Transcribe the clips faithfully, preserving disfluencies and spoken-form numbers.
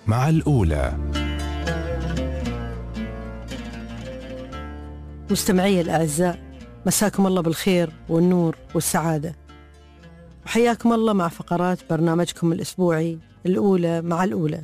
مع الأولى. مستمعي الأعزاء، مساكم الله بالخير والنور والسعادة، وحياكم الله مع فقرات برنامجكم الأسبوعي الأولى مع الأولى.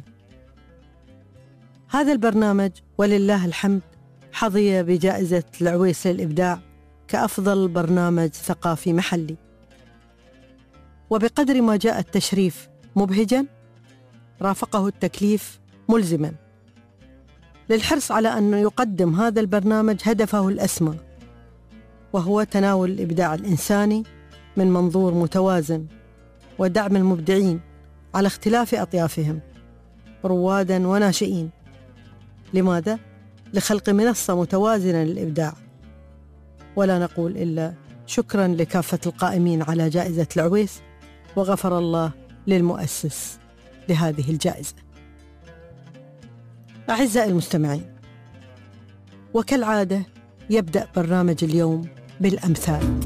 هذا البرنامج ولله الحمد حظي بجائزة العويس للإبداع كأفضل برنامج ثقافي محلي، وبقدر ما جاء التشريف مبهجاً رافقه التكليف ملزماً، للحرص على أن يقدم هذا البرنامج هدفه الأسمى، وهو تناول الإبداع الإنساني من منظور متوازن ودعم المبدعين على اختلاف أطيافهم رواداً وناشئين. لماذا؟ لخلق منصة متوازنة للإبداع. ولا نقول إلا شكراً لكافة القائمين على جائزة العويس، وغفر الله للمؤسس لهذه الجائزة. أعزائي المستمعين، وكالعادة يبدأ برنامج اليوم بالأمثال.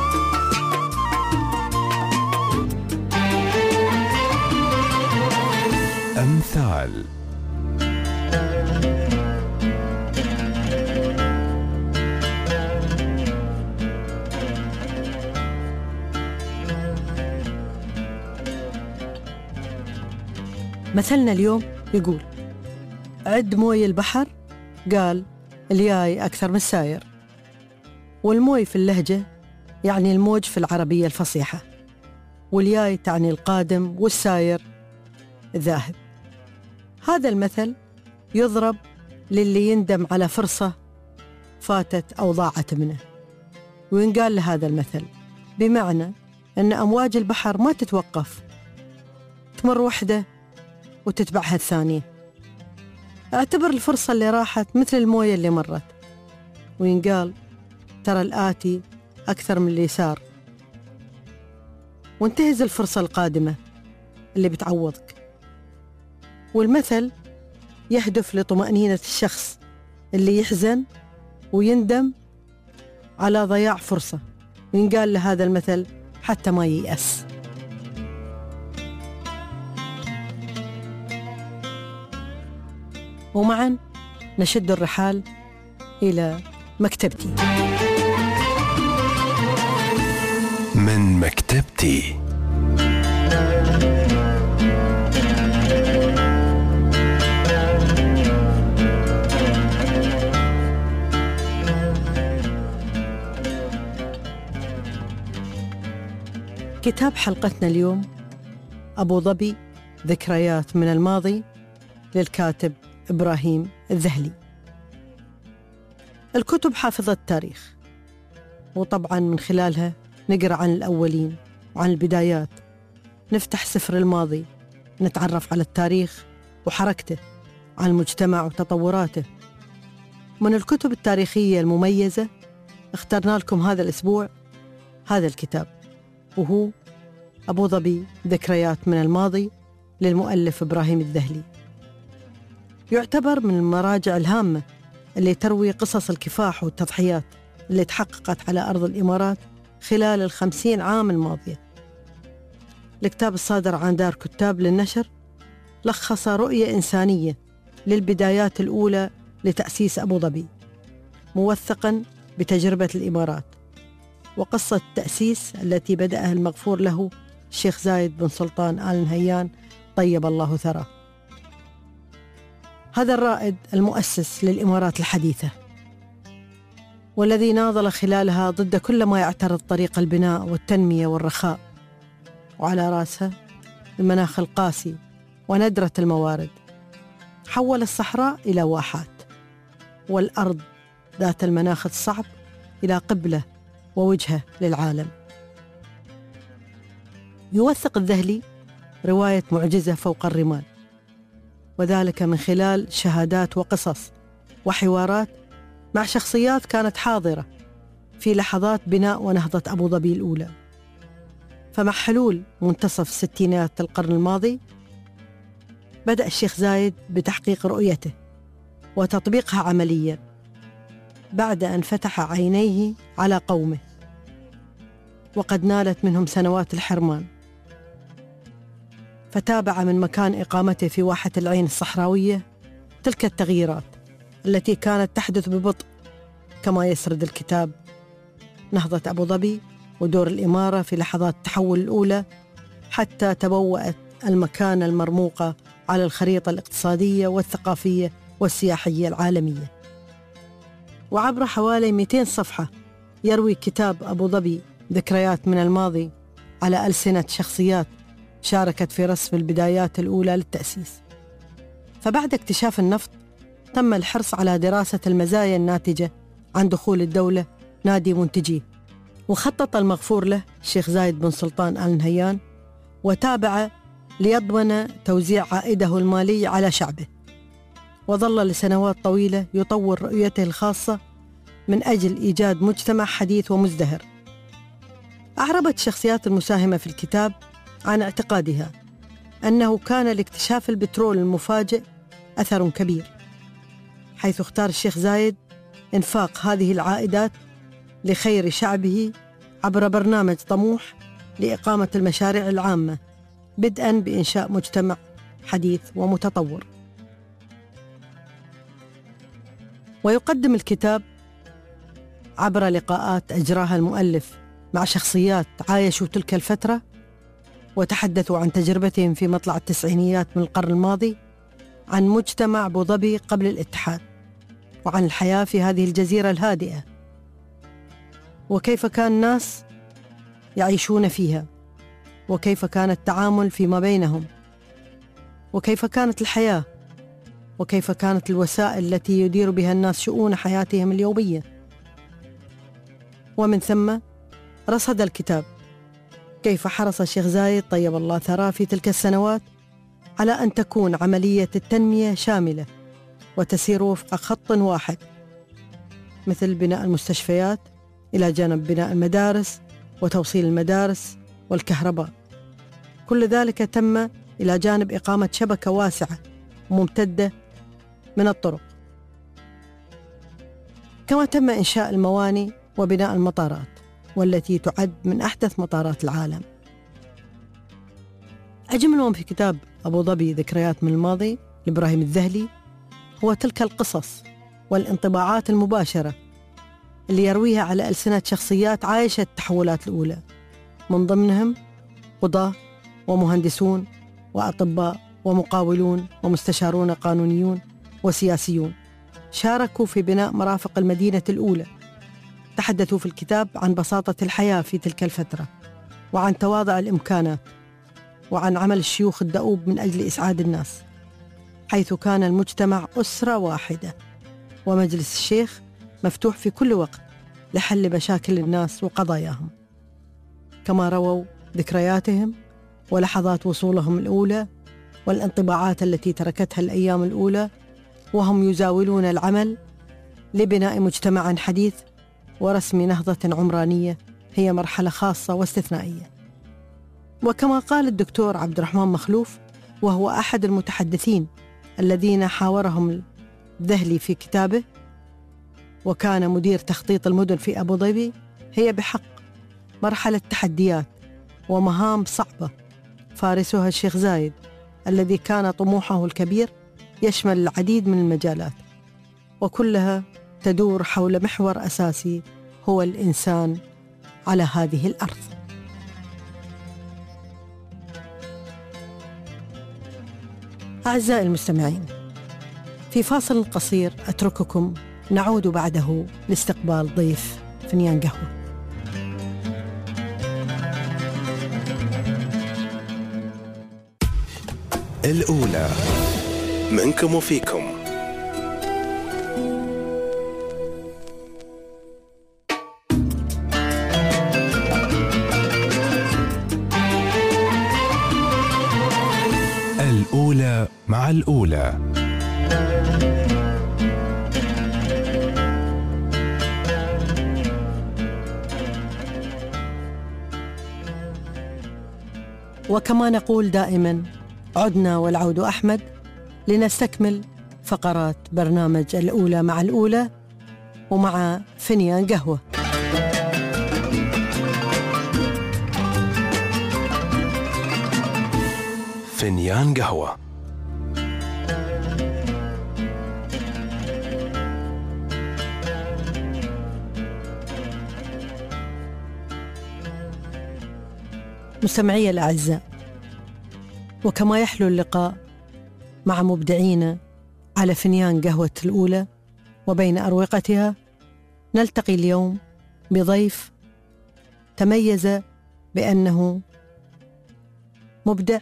أمثال. مثلنا اليوم يقول: عد موي البحر، قال الياي أكثر من الساير. والموي في اللهجة يعني الموج في العربية الفصيحة، والياي تعني القادم، والساير الذاهب. هذا المثل يضرب للي يندم على فرصة فاتت أو ضاعت منه، وينقال لهذا المثل بمعنى أن أمواج البحر ما تتوقف، تمر وحدة وتتبعها الثانية. اعتبر الفرصة اللي راحت مثل الموية اللي مرت، وينقال ترى الآتي أكثر من اللي صار، وانتهز الفرصة القادمة اللي بتعوضك. والمثل يهدف لطمأنينة الشخص اللي يحزن ويندم على ضياع فرصة، وينقال لهذا المثل حتى ما ييأس. ومعا نشد الرحال إلى مكتبتي. من مكتبتي. كتاب حلقتنا اليوم أبو ظبي، ذكريات من الماضي، للكاتب إبراهيم الذهلي. الكتب حافظة التاريخ، وطبعاً من خلالها نقرأ عن الأولين وعن البدايات، نفتح سفر الماضي، نتعرف على التاريخ وحركته، عن المجتمع وتطوراته. من الكتب التاريخية المميزة اخترنا لكم هذا الأسبوع هذا الكتاب، وهو أبو ظبي، ذكريات من الماضي، للمؤلف إبراهيم الذهلي. يعتبر من المراجع الهامة اللي تروي قصص الكفاح والتضحيات اللي تحققت على أرض الإمارات خلال الخمسين عام الماضية. الكتاب الصادر عن دار كتاب للنشر لخص رؤية إنسانية للبدايات الأولى لتأسيس أبو ظبي، موثقاً بتجربة الإمارات وقصة التأسيس التي بدأها المغفور له الشيخ زايد بن سلطان آل نهيان طيب الله ثراه، هذا الرائد المؤسس للإمارات الحديثة، والذي ناضل خلالها ضد كل ما يعترض طريق البناء والتنمية والرخاء، وعلى رأسها المناخ القاسي وندرة الموارد. حول الصحراء إلى واحات، والأرض ذات المناخ الصعب إلى قبلة ووجهة للعالم. يوثق الذهلي رواية معجزة فوق الرمال، وذلك من خلال شهادات وقصص وحوارات مع شخصيات كانت حاضرة في لحظات بناء ونهضة أبو ظبي الأولى. فمع حلول منتصف ستينات القرن الماضي بدأ الشيخ زايد بتحقيق رؤيته وتطبيقها عملياً، بعد أن فتح عينيه على قومه، وقد نالت منهم سنوات الحرمان. فتابع من مكان إقامته في واحة العين الصحراوية تلك التغييرات التي كانت تحدث ببطء، كما يسرد الكتاب نهضة أبو ظبي ودور الإمارة في لحظات التحول الأولى حتى تبوأت المكانة المرموقة على الخريطة الاقتصادية والثقافية والسياحية العالمية. وعبر حوالي مئتين صفحة يروي كتاب أبو ظبي ذكريات من الماضي على ألسنة شخصيات شاركت في رسم البدايات الأولى للتأسيس. فبعد اكتشاف النفط تم الحرص على دراسة المزايا الناتجة عن دخول الدولة نادي منتجيه، وخطط المغفور له الشيخ زايد بن سلطان آل نهيان وتابع ليضمن توزيع عائده المالي على شعبه، وظل لسنوات طويلة يطور رؤيته الخاصة من أجل إيجاد مجتمع حديث ومزدهر. أعربت الشخصيات المساهمة في الكتاب عن اعتقادها أنه كان لاكتشاف البترول المفاجئ أثر كبير، حيث اختار الشيخ زايد إنفاق هذه العائدات لخير شعبه عبر برنامج طموح لإقامة المشاريع العامة، بدءاً بإنشاء مجتمع حديث ومتطور. ويقدم الكتاب عبر لقاءات أجراها المؤلف مع شخصيات عايشوا تلك الفترة وتحدثوا عن تجربتهم في مطلع التسعينيات من القرن الماضي، عن مجتمع أبو ظبي قبل الاتحاد، وعن الحياة في هذه الجزيرة الهادئة، وكيف كان الناس يعيشون فيها، وكيف كان التعامل فيما بينهم، وكيف كانت الحياة، وكيف كانت الوسائل التي يدير بها الناس شؤون حياتهم اليومية. ومن ثم رصد الكتاب كيف حرص الشيخ زايد طيب الله ثراه في تلك السنوات على أن تكون عملية التنمية شاملة وتسير وفق خط واحد، مثل بناء المستشفيات إلى جانب بناء المدارس وتوصيل المدارس والكهرباء. كل ذلك تم إلى جانب إقامة شبكة واسعة وممتدة من الطرق، كما تم إنشاء الموانئ وبناء المطارات، والتي تعد من أحدث مطارات العالم. أجمل ما في كتاب أبو ظبي ذكريات من الماضي لإبراهيم الذهلي هو تلك القصص والانطباعات المباشرة اللي يرويها على ألسنة شخصيات عايشة التحولات الأولى، من ضمنهم قضاة ومهندسون وأطباء ومقاولون ومستشارون قانونيون وسياسيون شاركوا في بناء مرافق المدينة الأولى. تحدثوا في الكتاب عن بساطة الحياة في تلك الفترة، وعن تواضع الإمكانات، وعن عمل الشيوخ الدؤوب من أجل إسعاد الناس، حيث كان المجتمع أسرة واحدة، ومجلس الشيخ مفتوح في كل وقت لحل مشاكل الناس وقضاياهم. كما رووا ذكرياتهم ولحظات وصولهم الأولى والانطباعات التي تركتها الأيام الأولى وهم يزاولون العمل لبناء مجتمع حديث ورسم نهضة عمرانية هي مرحلة خاصة واستثنائية. وكما قال الدكتور عبد الرحمن مخلوف، وهو أحد المتحدثين الذين حاورهم الذهلي في كتابه وكان مدير تخطيط المدن في أبو ظبي، هي بحق مرحلة تحديات ومهام صعبة فارسها الشيخ زايد الذي كان طموحه الكبير يشمل العديد من المجالات، وكلها تدور حول محور أساسي هو الإنسان على هذه الأرض. أعزائي المستمعين، في فاصل قصير أترككم، نعود بعده لاستقبال ضيف فنيان قهوة. الأولى منكم وفيكم. الأولى مع الأولى. وكما نقول دائما، عدنا والعود أحمد لنستكمل فقرات برنامج الأولى مع الأولى ومع فنيان قهوة. فنيان قهوة. مستمعي الأعزاء، وكما يحلو اللقاء مع مبدعين على فنيان قهوة الأولى وبين أروقتها، نلتقي اليوم بضيف تميز بأنه مبدع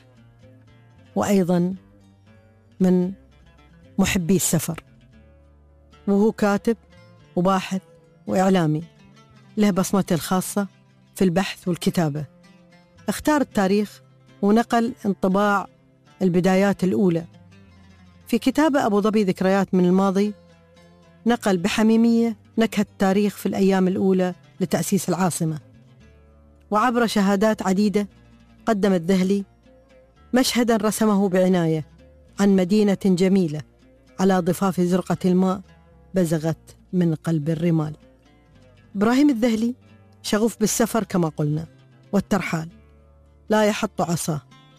وأيضا من محبي السفر، وهو كاتب وباحث وإعلامي له بصمته الخاصة في البحث والكتابة. اختار التاريخ ونقل انطباع البدايات الأولى. في كتابه أبو ظبي ذكريات من الماضي نقل بحميمية نكهة التاريخ في الأيام الأولى لتأسيس العاصمة، وعبر شهادات عديدة قدم الذهلي مشهدا رسمه بعناية عن مدينة جميلة على ضفاف زرقة الماء بزغت من قلب الرمال. إبراهيم الذهلي شغوف بالسفر كما قلنا والترحال، لا يحط عصاه،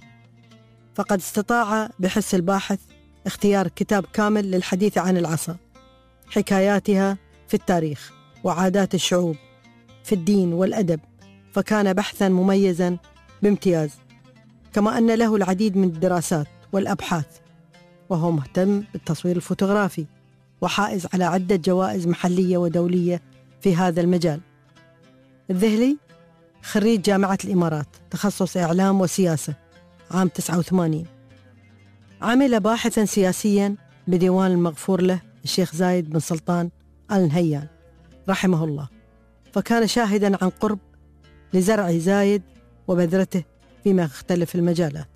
فقد استطاع بحس الباحث اختيار كتاب كامل للحديث عن العصا، حكاياتها في التاريخ وعادات الشعوب في الدين والأدب، فكان بحثا مميزا بامتياز، كما أن له العديد من الدراسات والأبحاث، وهو مهتم بالتصوير الفوتوغرافي وحائز على عدة جوائز محلية ودولية في هذا المجال. الذهلي خريج جامعة الإمارات، تخصص إعلام وسياسة، عام تسعة وثمانين. عمل باحثا سياسيا بديوان المغفور له الشيخ زايد بن سلطان آل نهيان رحمه الله، فكان شاهدا عن قرب لزرع زايد وبذرته فيما يختلف المجالات.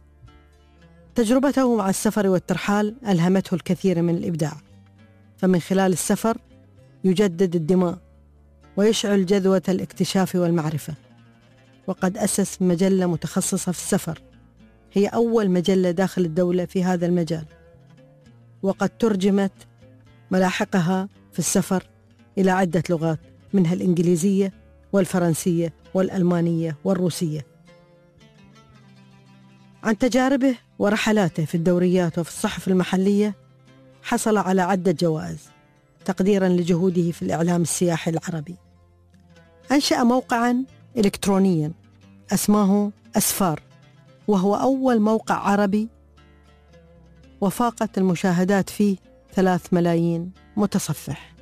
تجربته مع السفر والترحال ألهمته الكثير من الإبداع، فمن خلال السفر يجدد الدماء ويشعل جذوة الاكتشاف والمعرفة. وقد أسس مجلة متخصصة في السفر، هي أول مجلة داخل الدولة في هذا المجال، وقد ترجمت ملاحقها في السفر إلى عدة لغات، منها الإنجليزية والفرنسية والألمانية والروسية. عن تجاربه ورحلاته في الدوريات وفي الصحف المحلية حصل على عدة جوائز تقديرا لجهوده في الإعلام السياحي العربي. أنشأ موقعا إلكترونيا اسمه أسفار، وهو أول موقع عربي وفاقت المشاهدات فيه ثلاث ملايين متصفح.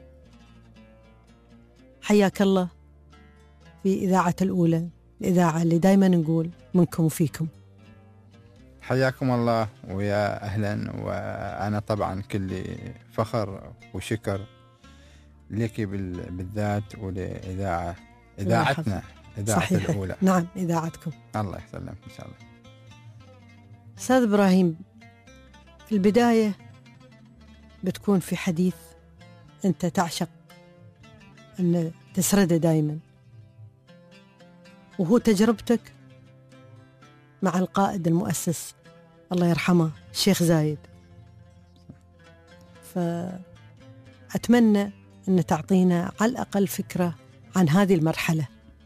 حياك الله في إذاعة الأولى، الإذاعة اللي دايما نقول منكم وفيكم. حياكم الله ويا أهلا، وأنا طبعا كل فخر وشكر لك بالذات ولإذاعة إذاعتنا إذاعة صحيح. الأولى. نعم، إذاعتكم. الله يسلمك إن شاء الله. أستاذ إبراهيم، في البداية بتكون في حديث أنت تعشق أن تسرده دائما، وهو تجربتك مع القائد المؤسس الله يرحمه الشيخ زايد. فأتمنى أن تعطينا على الأقل فكرة عن هذه المرحلة.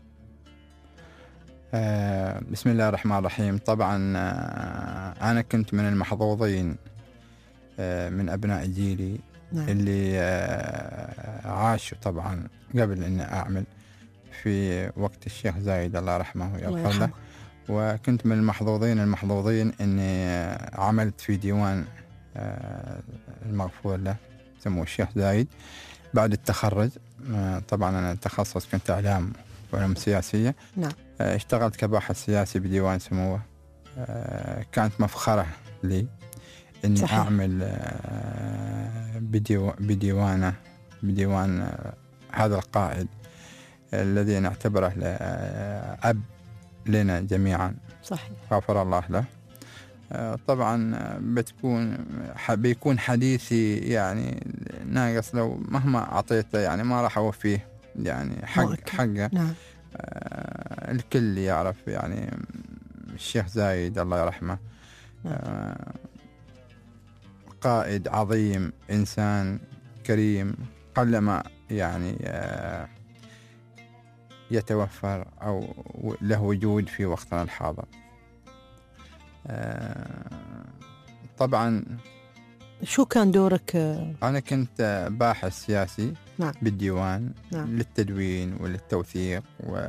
آه بسم الله الرحمن الرحيم. طبعا آه أنا كنت من المحظوظين آه من أبناء جيلي. نعم. اللي آه عاشوا طبعا قبل أن أعمل في وقت الشيخ زايد الله يرحمه ويغفر له، وكنت من المحظوظين المحظوظين أني عملت في ديوان آه المغفور له سموه الشيخ زايد بعد التخرج. آه طبعا أنا تخصص كنت إعلام وعلوم سياسية. نعم. آه اشتغلت كباحث سياسي بديوان سموه. آه كانت مفخرة لي أني صحيح. أعمل آه بديو بديوانه بديوان آه هذا القائد آه الذي نعتبره آه أب لنا جميعا. صحيح. غفر الله له. آه طبعا بتكون بيكون حديثي يعني ناقص، لو مهما أعطيته يعني ما راح أوفيه يعني حق حقه. نعم. آه الكل يعرف يعني الشيخ زايد الله يرحمه. نعم. آه قائد عظيم، إنسان كريم، قلما يعني آه يتوفر أو له وجود في وقتنا الحاضر. آه طبعا شو كان دورك؟ أنا كنت باحث سياسي نعم. بالديوان نعم. للتدوين وللتوثيق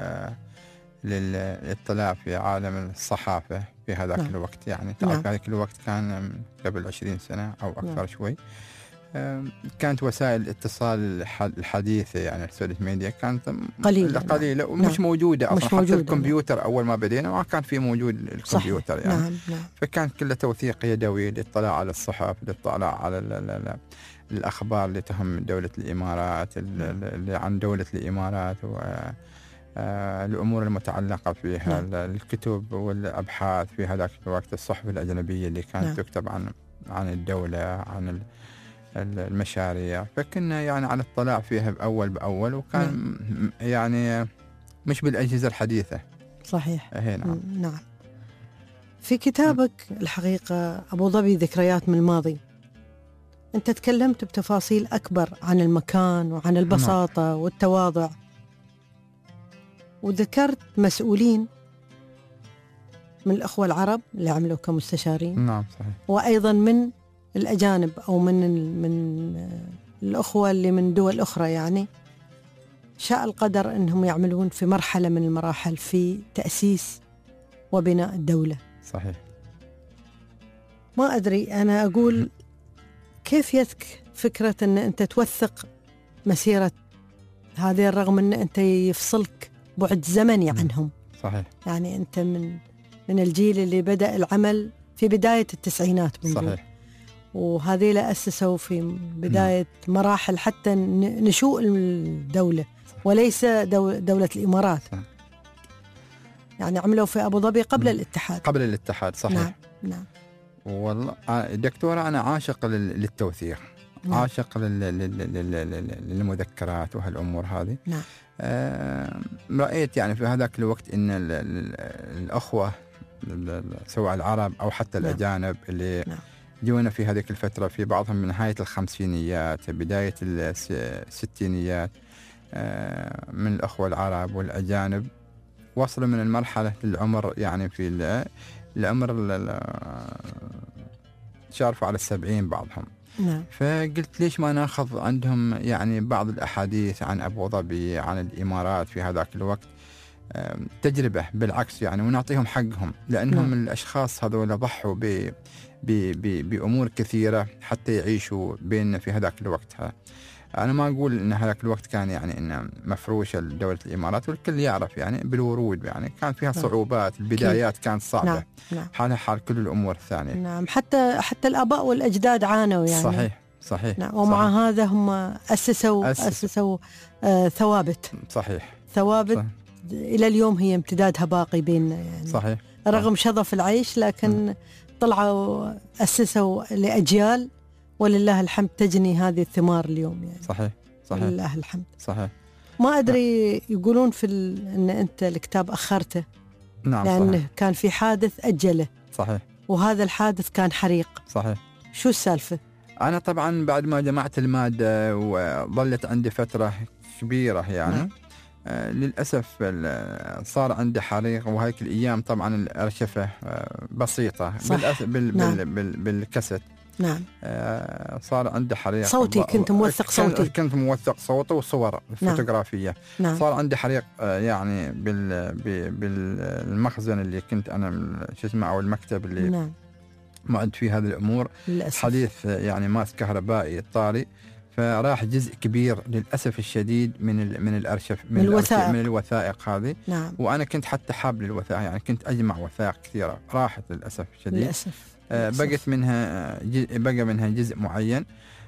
وللاطلاع في عالم الصحافة في هذاك نعم. الوقت. يعني تعرف نعم. في هذاك الوقت كان قبل عشرين سنة أو أكثر. نعم. شوي كانت وسائل الاتصال الحديثة يعني السوشيال ميديا كانت قليلة قليلة نعم. ومش موجودة أصلا. مش حتى موجودة. الكمبيوتر نعم. أول ما بدينا ما كان في موجود الكمبيوتر صحيح. يعني. نعم. نعم. فكان كله توثيق يدوي، الاطلاع على الصحف، الاطلاع على ال ال ال الأخبار اللي تهم دولة الإمارات، اللي عن دولة الإمارات والأمور المتعلقة فيها، نعم. الكتب والأبحاث في هذاك الوقت، الصحف الأجنبية اللي كانت نعم. تكتب عن عن الدولة، عن المشاريع. فكنا يعني على الاطلاع فيها بأول بأول، وكان نعم. يعني مش بالأجهزة الحديثة. صحيح. نعم. نعم. في كتابك الحقيقة أبو ظبي ذكريات من الماضي، أنت تكلمت بتفاصيل أكبر عن المكان وعن البساطة نعم. والتواضع، وذكرت مسؤولين من الأخوة العرب اللي عملوا كمستشارين. نعم صحيح. وأيضا من الأجانب أو من من الأخوة اللي من دول أخرى، يعني شاء القدر أنهم يعملون في مرحلة من المراحل في تأسيس وبناء الدولة. صحيح. ما أدري، أنا أقول كيف يتك فكرة أن أنت توثق مسيرة هذه رغم أن أنت يفصلك بعد زمني عنهم. صحيح. يعني أنت من من الجيل اللي بدأ العمل في بداية التسعينات بنقول. صحيح. وهذه لا أسسوا في بداية م. مراحل حتى نشوء الدولة، وليس دولة الإمارات. صح. يعني عملوا في أبو ظبي قبل م. الاتحاد. قبل الاتحاد. صحيح. نعم. نعم. والله دكتورة أنا عاشق للتوثيق. نعم. عاشق للمذكرات وهالأمور هذه. نعم. آه رأيت يعني في هذاك الوقت إن الأخوة سواء العرب أو حتى نعم. الأجانب اللي نعم. جونا في هذه الفترة، في بعضهم من نهاية الخمسينيات بداية الستينيات، آه من الأخوة العرب والأجانب وصلوا من المرحلة العمر يعني في العمر شارفوا على السبعين بعضهم. نعم. فقلت ليش ما ناخذ عندهم يعني بعض الأحاديث عن أبو ظبي، عن الإمارات في هذاك الوقت، تجربة بالعكس يعني، ونعطيهم حقهم، لأنهم نعم. الأشخاص هذول ضحوا ب بأمور كثيرة حتى يعيشوا بيننا في هذاك الوقت. أنا ما أقول إن هذاك الوقت كان يعني إنه مفروشة لدولة الإمارات، والكل يعرف يعني بالورود يعني كان فيها صعوبات، البدايات كانت صعبة. نعم. نعم. حالها حال كل الأمور الثانية. نعم. حتى حتى الآباء والأجداد عانوا يعني. صحيح. صحيح. نعم. ومع صحيح. هذا هم أسسوا أسس. أسسوا آه ثوابت. صحيح. ثوابت صحيح. إلى اليوم هي امتدادها باقي بيننا يعني. صحيح. رغم شظف العيش، لكن م. طلعوا أسسوا لأجيال، ولله الحمد تجني هذه الثمار اليوم يعني. صحيح. صحيح. لله الحمد. صحيح. ما أدري يقولون في ال... أن أنت الكتاب أخرته. نعم. لأنه صحيح. كان في حادث أجله. صحيح. وهذا الحادث كان حريق. صحيح. شو السالفة؟ أنا طبعا بعد ما جمعت المادة وظلت عندي فترة كبيرة يعني نعم. آه للأسف صار عندي حريق، وهيك الأيام طبعا الأرشفة آه بسيطة بالأس... بال... نعم. بال... بال... بالكست. نعم. آه صار عندي حريق صوتي، كنت موثق صوتي. كنت موثق صوتي وصور نعم. فوتوغرافية. نعم. صار عندي حريق آه يعني بال... بالمخزن اللي كنت أنا شو اسمه أو المكتب اللي نعم. معد فيه هذه الأمور. للأسف. حديث يعني ماس كهربائي طارئ، فراح جزء كبير للأسف الشديد من من الأرشف من, من الوثائق من الوثائق هذه. نعم. وأنا كنت حتى حاب للوثائق يعني، كنت أجمع وثائق كثيرة راحت للأسف الشديد. للأسف. آه بقت منها بقى منها جزء معين،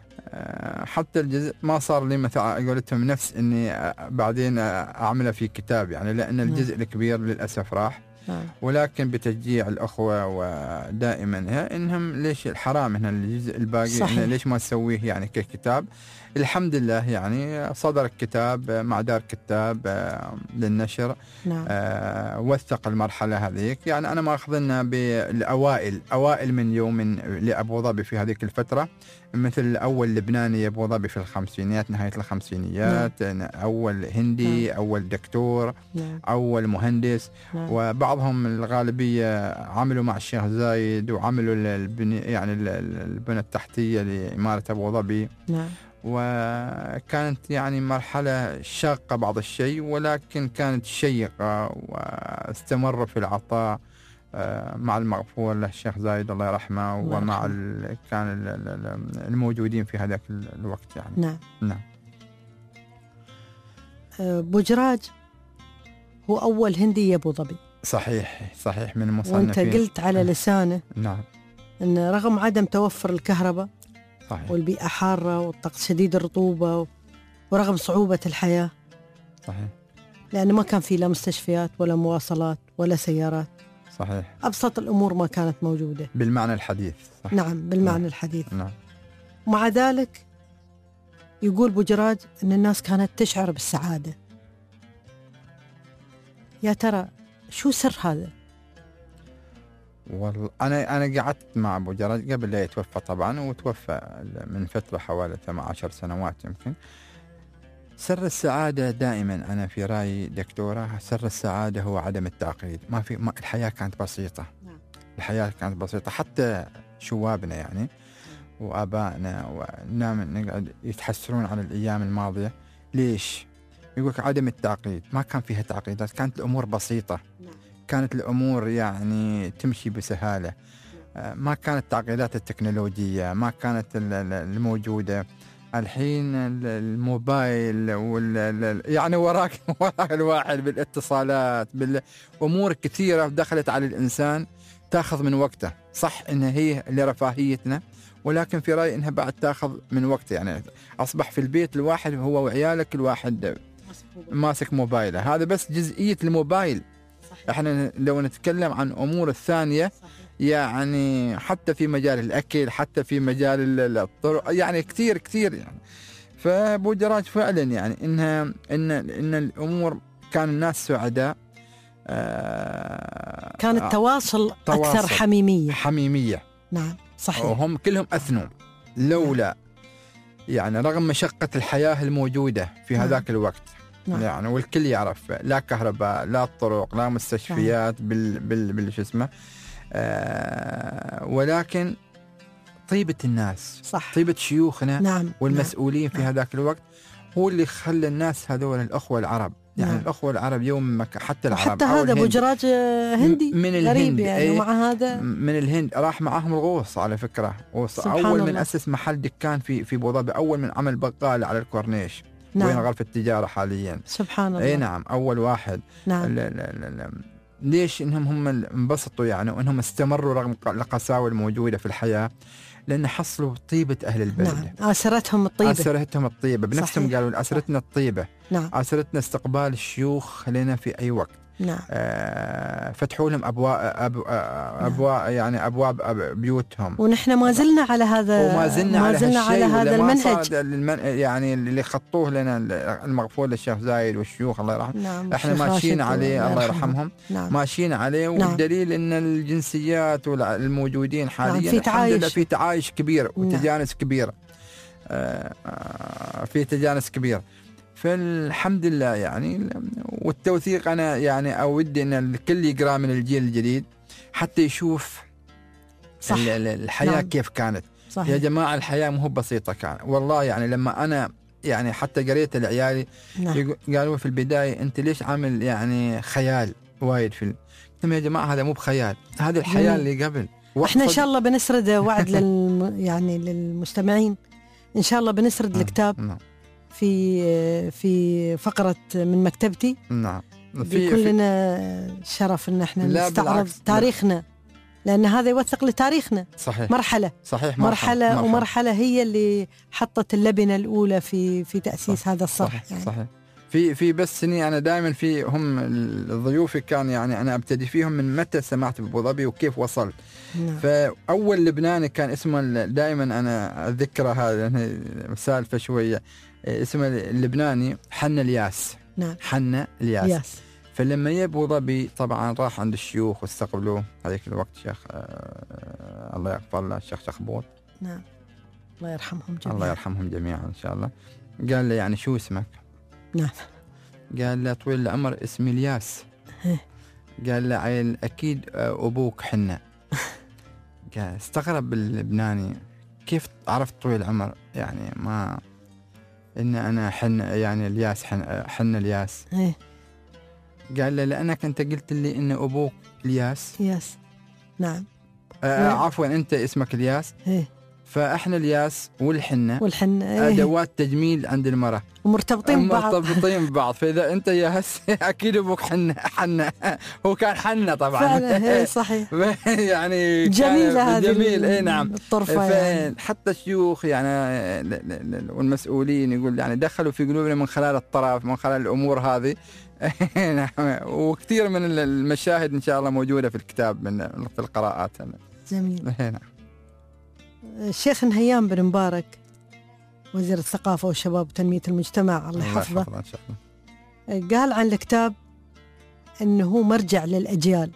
آه حتى الجزء ما صار لي مثلا قلتهم نفس إني بعدين أعمله في كتاب يعني، لأن الجزء الكبير للأسف راح. ولكن بتشجيع الأخوة ودائما إنهم ليش الحرام هنا الجزء الباقي ليش ما تسويه يعني ككتاب. الحمد لله يعني صدر الكتاب مع دار كتاب للنشر. نعم. آه وثق المرحلة هذيك يعني. أنا ما أخذنا بالأوائل أوائل من يوم لأبو ظبي في هذيك الفترة، مثل أول لبناني أبو ظبي في الخمسينيات نهاية الخمسينيات. نعم. أول هندي. نعم. أول دكتور. نعم. أول مهندس. نعم. وبعض بعضهم الغالبية عملوا مع الشيخ زايد وعملوا البني يعني البنى التحتية لإمارة أبو ظبي. نعم. وكانت يعني مرحلة شاقة بعض الشيء، ولكن كانت شيقة، واستمر في العطاء مع المغفور له الشيخ زايد الله يرحمه ومع ال... كان الموجودين في هذاك الوقت يعني. نعم. نعم. بوجراج هو أول هندي يا أبو ظبي. صحيح صحيح من المصنفين. وأنت قلت على لسانه نعم أن رغم عدم توفر الكهرباء صحيح والبيئة حارة والطقس شديد الرطوبة ورغم صعوبة الحياة صحيح، لأنه ما كان في لا مستشفيات ولا مواصلات ولا سيارات. صحيح، أبسط الأمور ما كانت موجودة بالمعنى الحديث. صح. نعم بالمعنى نعم. الحديث. نعم. ومع ذلك يقول بوجراج أن الناس كانت تشعر بالسعادة. يا ترى شو سر هذا؟ والله أنا أنا قعدت مع أبو جراج قبل لا يتوفى طبعا، وتوفى من فترة حوالي ثمان عشر سنوات يمكن. سر السعادة دائما أنا في رأيي دكتورة، سر السعادة هو عدم التعقيد. ما في ما الحياة كانت بسيطة. نعم. الحياة كانت بسيطة، حتى شوابنا يعني وآبائنا ونام نقعد يتحسرون على الأيام الماضية. ليش؟ يقولك عدم التعقيد، ما كان فيها تعقيدات، كانت الأمور بسيطة. نعم. كانت الأمور يعني تمشي بسهالة. نعم. ما كانت تعقيدات التكنولوجية، ما كانت الموجودة الحين. الموبايل وال يعني وراك وراك الواحد بالاتصالات بالأمور كثيرة دخلت على الإنسان تأخذ من وقته. صح إنها هي لرفاهيتنا، ولكن في رأيي إنها بعد تأخذ من وقته. يعني أصبح في البيت الواحد هو وعيالك الواحد ماسك موبايله. هذا بس جزئية الموبايل. صحيح. احنا لو نتكلم عن أمور الثانية صحيح. يعني حتى في مجال الأكل، حتى في مجال الطرق، يعني كثير كثير يعني. فأبو جراج فعلا يعني إنها إن إن الأمور كان الناس سعداء. آه كان التواصل تواصل أكثر حميمية حميمية. نعم صحيح. وهم كلهم أثنوا لولا يعني رغم مشقة الحياة الموجودة في هذاك الوقت. نعم. يعني والكل يعرف لا كهرباء لا طرق لا مستشفيات نعم. بال بال بالش اسمه آه ولكن طيبة الناس صح. طيبة شيوخنا نعم. والمسؤولين نعم. في هذاك الوقت هو اللي خلى الناس هذول الأخوة العرب. يعني نعم. الأخوة العرب يوم مك... حتى العرب حتى هذا أبو جراج هندي من الهند غريب يعني. ايه ومع هذا من الهند راح معهم الغوص على فكرة. أول من أسس محل دكان في في أبو ظبي، أول من عمل بقالة على الكورنيش. نعم. وين غرفة التجارة حاليا. سبحان الله. اي نعم أول واحد. نعم. لا لا لا لا. ليش إنهم هم انبسطوا يعني وإنهم استمروا رغم القساوة الموجودة في الحياة؟ لأن حصلوا طيبة أهل البلد. نعم. أسرتهم الطيبة. أسرتهم الطيبة بنفسهم. صحيح. قالوا أسرتنا الطيبة. نعم. أسرتنا استقبال الشيوخ لنا في أي وقت. نعم. آه فتحوا لهم أبواب أبو أبواب نعم. يعني أبواب بيوتهم. ونحن ما زلنا على هذا وما زلنا ما على, زلنا على هذا المنهج المن... يعني اللي خطوه لنا المغفور للشيخ زايد والشيوخ الله يرحمه. نعم. احنا ماشيين عليه الله يرحمهم. نعم. ماشيين عليه. والدليل ان الجنسيات والموجودين حاليا نعم. في تعايش في تعايش كبير وتجانس نعم. كبير. آه آه في تجانس كبير. فالحمد لله يعني. والتوثيق أنا يعني أود أن الكل يقرأ من الجيل الجديد حتى يشوف صح. الحياة نعم. كيف كانت. صحيح. يا جماعة الحياة مو بسيطة كان والله. يعني لما أنا يعني حتى قريت لعيالي نعم. قالوا في البداية أنت ليش عامل يعني خيال وايد في قلت لهم يا جماعة هذا مو بخيال، هذا الحياة اللي قبل. احنا إن شاء الله بنسرد وعد للم يعني للمستمعين إن شاء الله بنسرد نعم. الكتاب نعم. في في فقرة من مكتبتي. نعم. بيكون لنا شرف ان احنا نستعرض تاريخنا، لان هذا يوثق لتاريخنا. صحيح. مرحلة صحيح. مرحلة, مرحلة ومرحلة هي اللي حطت اللبنة الأولى في في تأسيس صح. هذا الصرح. صحيح. يعني. صحيح. في في بس اني انا دائما في هم الضيوف كان يعني انا ابتدي فيهم من متى سمعت بأبو ظبي وكيف وصلت. نعم. فاول لبناني كان اسمه دائما انا اتذكره هذا سالفة شوية اسمه اللبناني حنا الياس. نعم. حنا الياس. ياس. فلما يبو ظبي طبعا راح عند الشيوخ واستقبلوه هذيك الوقت شيخ آه الله يغفر له الشيخ شخبوط. نعم. الله يرحمهم جميعا. الله يرحمهم جميعا ان شاء الله. قال له يعني شو اسمك؟ نعم. قال له طويل العمر اسمي الياس. قال له عيل أكيد أبوك حنة. قال استغرب اللبناني كيف عرفت طويل العمر يعني ما إن أنا حن يعني الياس حن, حن الياس. إيه. قال له لأنك أنت قلت لي إن أبوك الياس. ياس. نعم. آه عفوا أنت اسمك الياس. إيه. فإحنا الياس والحنة والحنة إيه. أدوات تجميل عند المرأة ومرتبطين ببعض. مرتبطين ببعض. فإذا أنت ياس أكيد أبوك حنة حنة. هو كان حنة طبعا. فعلا إيه صحيح. يعني جميلة هذه. جميل إيه نعم. الطرفة يعني. حتى الشيوخ يعني والمسؤولين يقول يعني دخلوا في قلوبنا من خلال الطرف من خلال الأمور هذه. نعم. وكثير من المشاهد إن شاء الله موجودة في الكتاب من في القراءات. جميل. نعم. الشيخ نهيان بن مبارك وزير الثقافة والشباب وتنمية المجتمع الله يحفظه قال عن الكتاب أنه مرجع للأجيال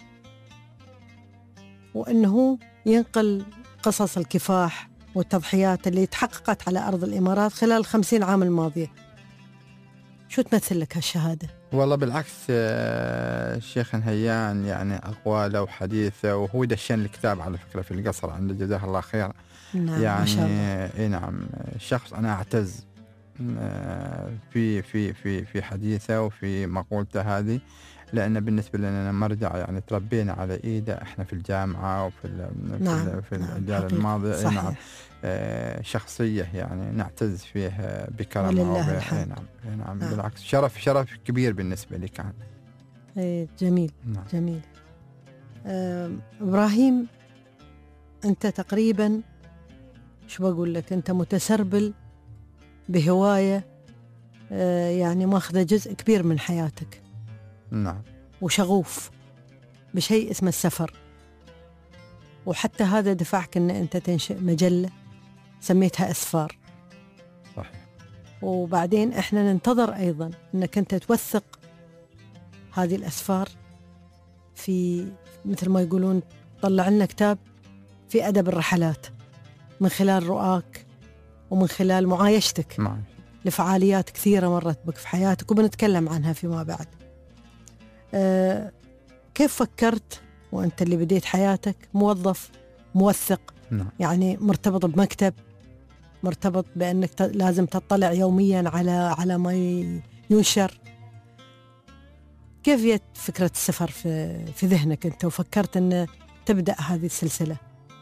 وأنه ينقل قصص الكفاح والتضحيات اللي تحققت على أرض الإمارات خلال الخمسين عام الماضية. شو تمثل لك هالشهادة؟ والله بالعكس الشيخ نهيان يعني أقواله وحديثه وهو دشن الكتاب على فكرة في القصر عنده جزاه الله خير. نعم يعني ما شاء الله. إيه نعم شخص أنا أعتز في في في في حديثه وفي مقولته هذه لأن بالنسبة لنا مرجع يعني تربينا على إيده إحنا في الجامعة وفي نعم. في نعم. الأجيال الماضية. صحيح. نعم. شخصية يعني نعتز فيه بكرمه. ولله الحمد. نعم. نعم. نعم بالعكس شرف شرف كبير بالنسبة لي كان. إيه جميل. نعم. جميل. آه إبراهيم أنت تقريبا شو بقول لك أنت متسربل بهواية آه يعني ماخذة جزء كبير من حياتك. نعم. وشغوف بشيء اسمه السفر وحتى هذا دفعك أن أنت تنشئ مجلة سميتها أسفار. صحيح. وبعدين إحنا ننتظر أيضا أنك أنت توثق هذه الأسفار في مثل ما يقولون طلع لنا كتاب في أدب الرحلات من خلال رؤاك ومن خلال معايشتك معي. لفعاليات كثيرة مرت بك في حياتك وبنتكلم عنها فيما بعد. أه كيف فكرت وأنت اللي بديت حياتك موظف موثق؟ نعم. يعني مرتبط بمكتب مرتبط بأنك لازم تطلع يوميا على على ما ينشر. كيف جت فكرة السفر في في ذهنك أنت وفكرت أن تبدأ هذه السلسلة؟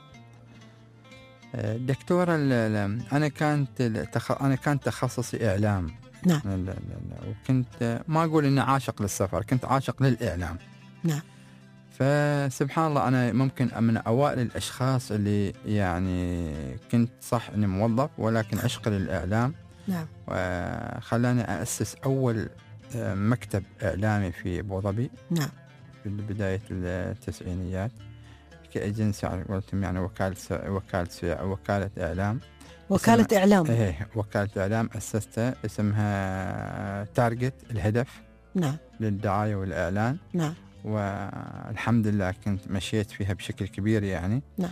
دكتورة أنا كانت أنا كان تخصصي إعلام. نعم. لا لا لا. وكنت ما أقول إني عاشق للسفر كنت عاشق للإعلام. نعم. فسبحان الله أنا ممكن من أوائل الأشخاص اللي يعني كنت صح إني موظف ولكن عشق للإعلام. نعم. وخلاني أسس أول مكتب إعلامي في أبو ظبي. نعم. في بداية التسعينيات كأجنسي قلتم يعني وكالة وكالة وكالة إعلام. وكالة إعلام. إيه وكالة إعلام أسستها اسمها تارجت الهدف. نعم. للدعاية والإعلان. نعم. والحمد لله كنت مشيت فيها بشكل كبير يعني. نعم.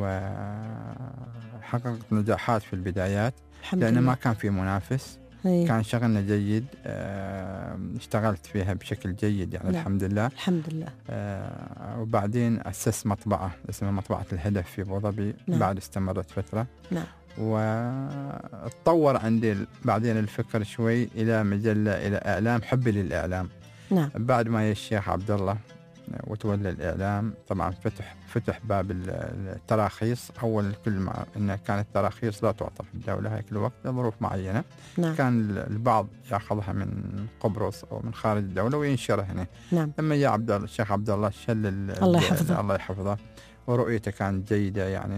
وحققت نجاحات في البدايات لأن ما كان في منافس. هي. كان شغلنا جيد اه اشتغلت فيها بشكل جيد يعني. نعم. الحمد لله الحمد لله. اه وبعدين أسست مطبعة اسمها مطبعة الهدف في أبو ظبي. نعم. بعد استمرت فترة. نعم. وتطور عندي بعدين الفكر شوي إلى مجلة إلى إعلام حبي للإعلام. نعم. بعد ما الشيخ عبد الله وتولى الإعلام طبعا فتح فتح باب التراخيص. أول كل ما إن كانت التراخيص لا تعطى في الدولة هيك الوقت لظروف معينة. نعم. كان البعض يأخذها من قبرص أو من خارج الدولة وينشرها هنا. نعم. لما جاء عبد الله الشيخ عبد الله شل الله يحفظه الله يحفظه ورؤيته كانت جيدة يعني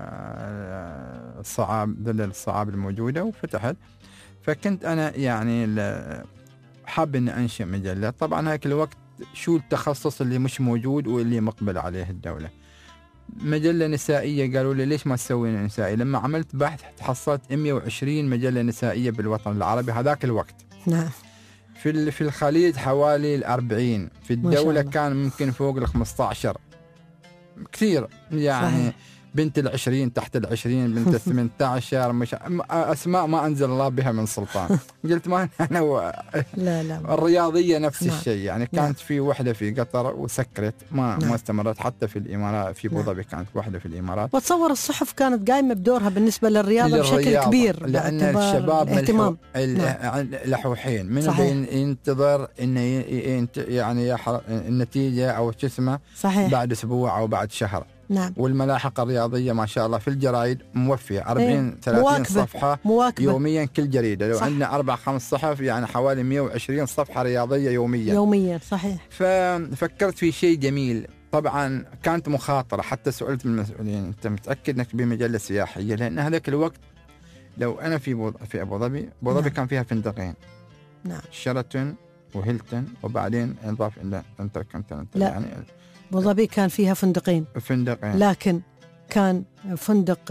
والصعاب دلل الصعاب الموجودة وفتحت. فكنت أنا يعني حاب إن أنشئ مجلة. طبعا هيك الوقت شو التخصص اللي مش موجود واللي مقبل عليه الدولة؟ مجلة نسائية. قالوا لي ليش ما تسوي نسائية؟ لما عملت بحث تحصلت مئة وعشرين مجلة نسائية بالوطن العربي هذاك الوقت. نعم. في في الخليج حوالي الأربعين. في الدولة كان ممكن فوق الخمسة عشر كثير يعني. صحيح. بنت العشرين، تحت العشرين، بنت الثمانية عشر، مش أسماء ما أنزل الله بها من سلطان. قلت ما أنا و... لا لا الرياضية نفس نعم. الشيء يعني. كانت نعم. في وحدة في قطر وسكرت ما نعم. ما استمرت حتى في الإمارات، في أبو نعم. ظبي كانت وحدة في الإمارات. وتصور الصحف كانت قايمة بدورها بالنسبة للرياضة بشكل كبير، لأن الشباب الاهتمام لحوحين من صحيح. ينتظر إنه يعني النتيجة أو اسمه بعد أسبوع أو بعد شهر. نعم. والملاحق الرياضية ما شاء الله في الجرائد موفية أربعين ثلاثين صفحة مواكبة. يوميا كل جريدة. لو صح. عندنا أربع خمس صحف يعني حوالي مئة وعشرين صفحة رياضية يوميا يوميا صحيح. ففكرت في شيء جميل. طبعا كانت مخاطرة، حتى سئلت من المسؤولين أنت متأكد أنك بمجلة سياحية؟ لأن هذاك الوقت لو أنا في بو... في أبو ظبي أبو ظبي نعم. كان فيها فندقين نعم. شيراتون وهيلتون، وبعدين انضاف إلى انتركونتيننتال. يعني أبو ظبي كان فيها فندقين فندقين لكن كان فندق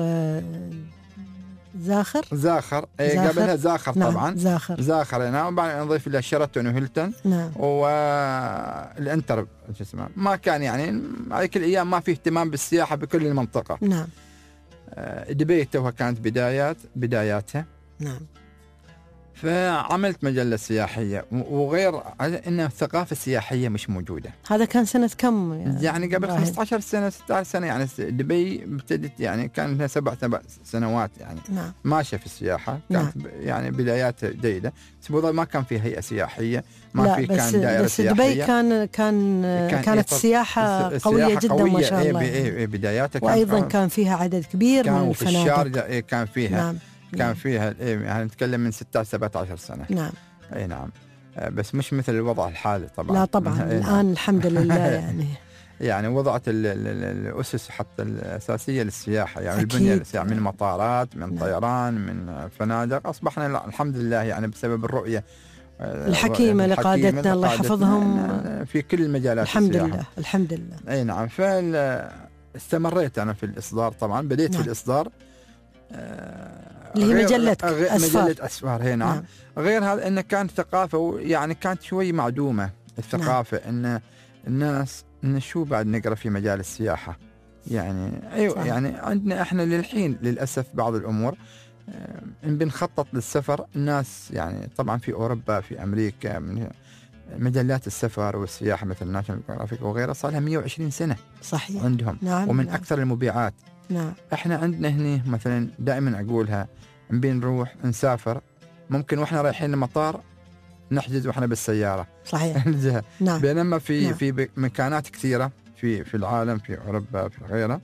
زاخر زاخر اي قبلها زاخر نعم. طبعا زاخر زاخر نعم. وبعدين نضيف إلى شيراتون وهيلتون نعم. والانتر اسمه ما كان يعني هذيك الأيام ما في اهتمام بالسياحة بكل المنطقة. نعم. دبي توها كانت بدايات بداياتها. نعم. فعملت مجلة سياحية، وغير إنها الثقافة السياحية مش موجودة. هذا كان سنة كم؟ يعني, يعني قبل خمسة عشر سنة ستة عشر سنة يعني. دبي ابتدت يعني كان لها سبع سبع سنوات يعني نعم. ماشية في السياحة. كانت نعم. يعني بدايات جيدة. بس أبو ظبي ما كان في هيئة سياحية، ما في كان دائرة بس سياحية. دبي كان كان, كان كانت السياحة قوية جدا قوية ما شاء الله. إيه إيه بداياتها. وأيضا كان, كان فيها عدد كبير كان من الفنادق. كان في الشارجة إيه كان فيها نعم. كان فيها إيه يعني نتكلم من ستة سبعة عشر سنة. نعم. أي نعم. بس مش مثل الوضع الحالي طبعا. لا طبعا الآن نعم. الحمد لله يعني يعني وضعت الأسس حتى الأساسية للسياحة يعني البنية السياحية من مطارات من نعم. طيران من فنادق. أصبحنا الحمد لله يعني بسبب الرؤية الحكيمة لقادتنا الله يحفظهم في كل المجالات الحمد السياحة. لله الحمد لله. أي نعم. فاستمريت أنا في الإصدار طبعا. بديت نعم. في الإصدار اللي هي مجلة أسفار. مجلة أسفار هي نعم. نعم. غير هذا إن كانت ثقافة يعني كانت شوي معدومة الثقافة. نعم. إن الناس إن شو بعد نقرأ في مجال السياحة يعني. أيوة صح. يعني عندنا إحنا للحين للأسف بعض الأمور إن بنخطط للسفر الناس يعني طبعا في أوروبا في أمريكا من مجلات السفر والسياحة مثل ناشونال جيوغرافيك وغيرها صار لها مئة وعشرين سنة صحيح عندهم. نعم. ومن نعم. أكثر المبيعات. نعم. إحنا عندنا هنا مثلا دائما أقولها نبين نروح نسافر ممكن وإحنا رايحين المطار نحجز وإحنا بالسيارة صحيح نعم. بينما في نعم. في مكانات كثيرة في في العالم في أوروبا في غيرها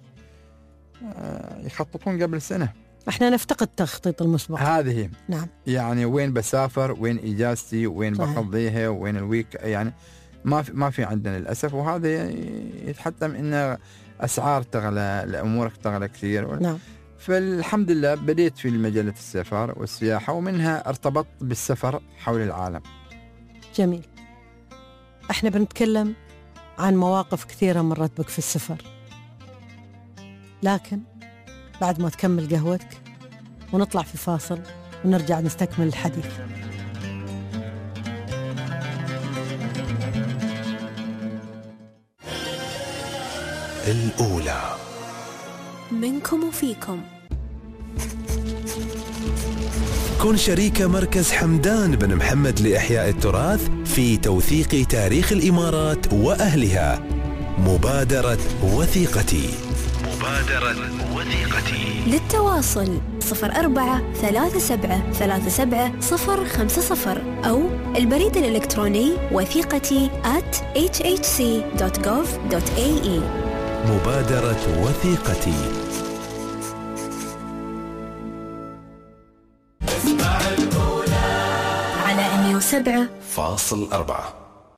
يخططون قبل سنة. احنا نفتقد التخطيط المسبق هذه نعم. يعني وين بسافر وين إجازتي وين صحيح. بقضيها وين الويك يعني ما في ما في عندنا للأسف. وهذا يتحتم إن أسعار تغلى الأمور تغلى كثير نعم. فالحمد لله بديت في مجلة السفر والسياحة ومنها ارتبطت بالسفر حول العالم. جميل. احنا بنتكلم عن مواقف كثيرة مرت بك في السفر، لكن بعد ما تكمل قهوتك ونطلع في فاصل ونرجع نستكمل الحديث. الأولى منكم وفيكم. كن شريك مركز حمدان بن محمد لإحياء التراث في توثيق تاريخ الإمارات وأهلها. مبادرة وثيقتي. مبادرة وثيقتي. للتواصل صفر أربعة ثلاثة سبعة ثلاثة سبعة صفر خمسة صفر أو البريد الإلكتروني وثيقتي آت إتش إتش سي دوت جوف دوت إيه إي. مبادرة وثيقتي. اسمع الأولى على مئة وسبعة فاصل أربعة.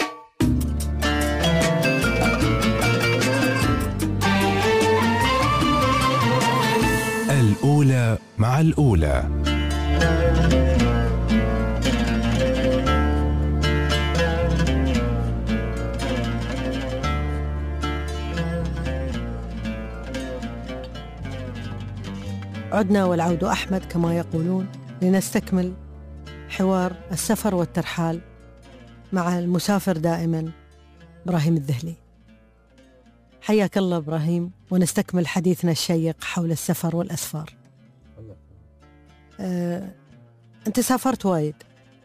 الأولى مع الأولى. عدنا والعود أحمد كما يقولون لنستكمل حوار السفر والترحال مع المسافر دائما إبراهيم الذهلي. حياك الله إبراهيم، ونستكمل حديثنا الشيق حول السفر والأسفار. أه، أنت سافرت وايد،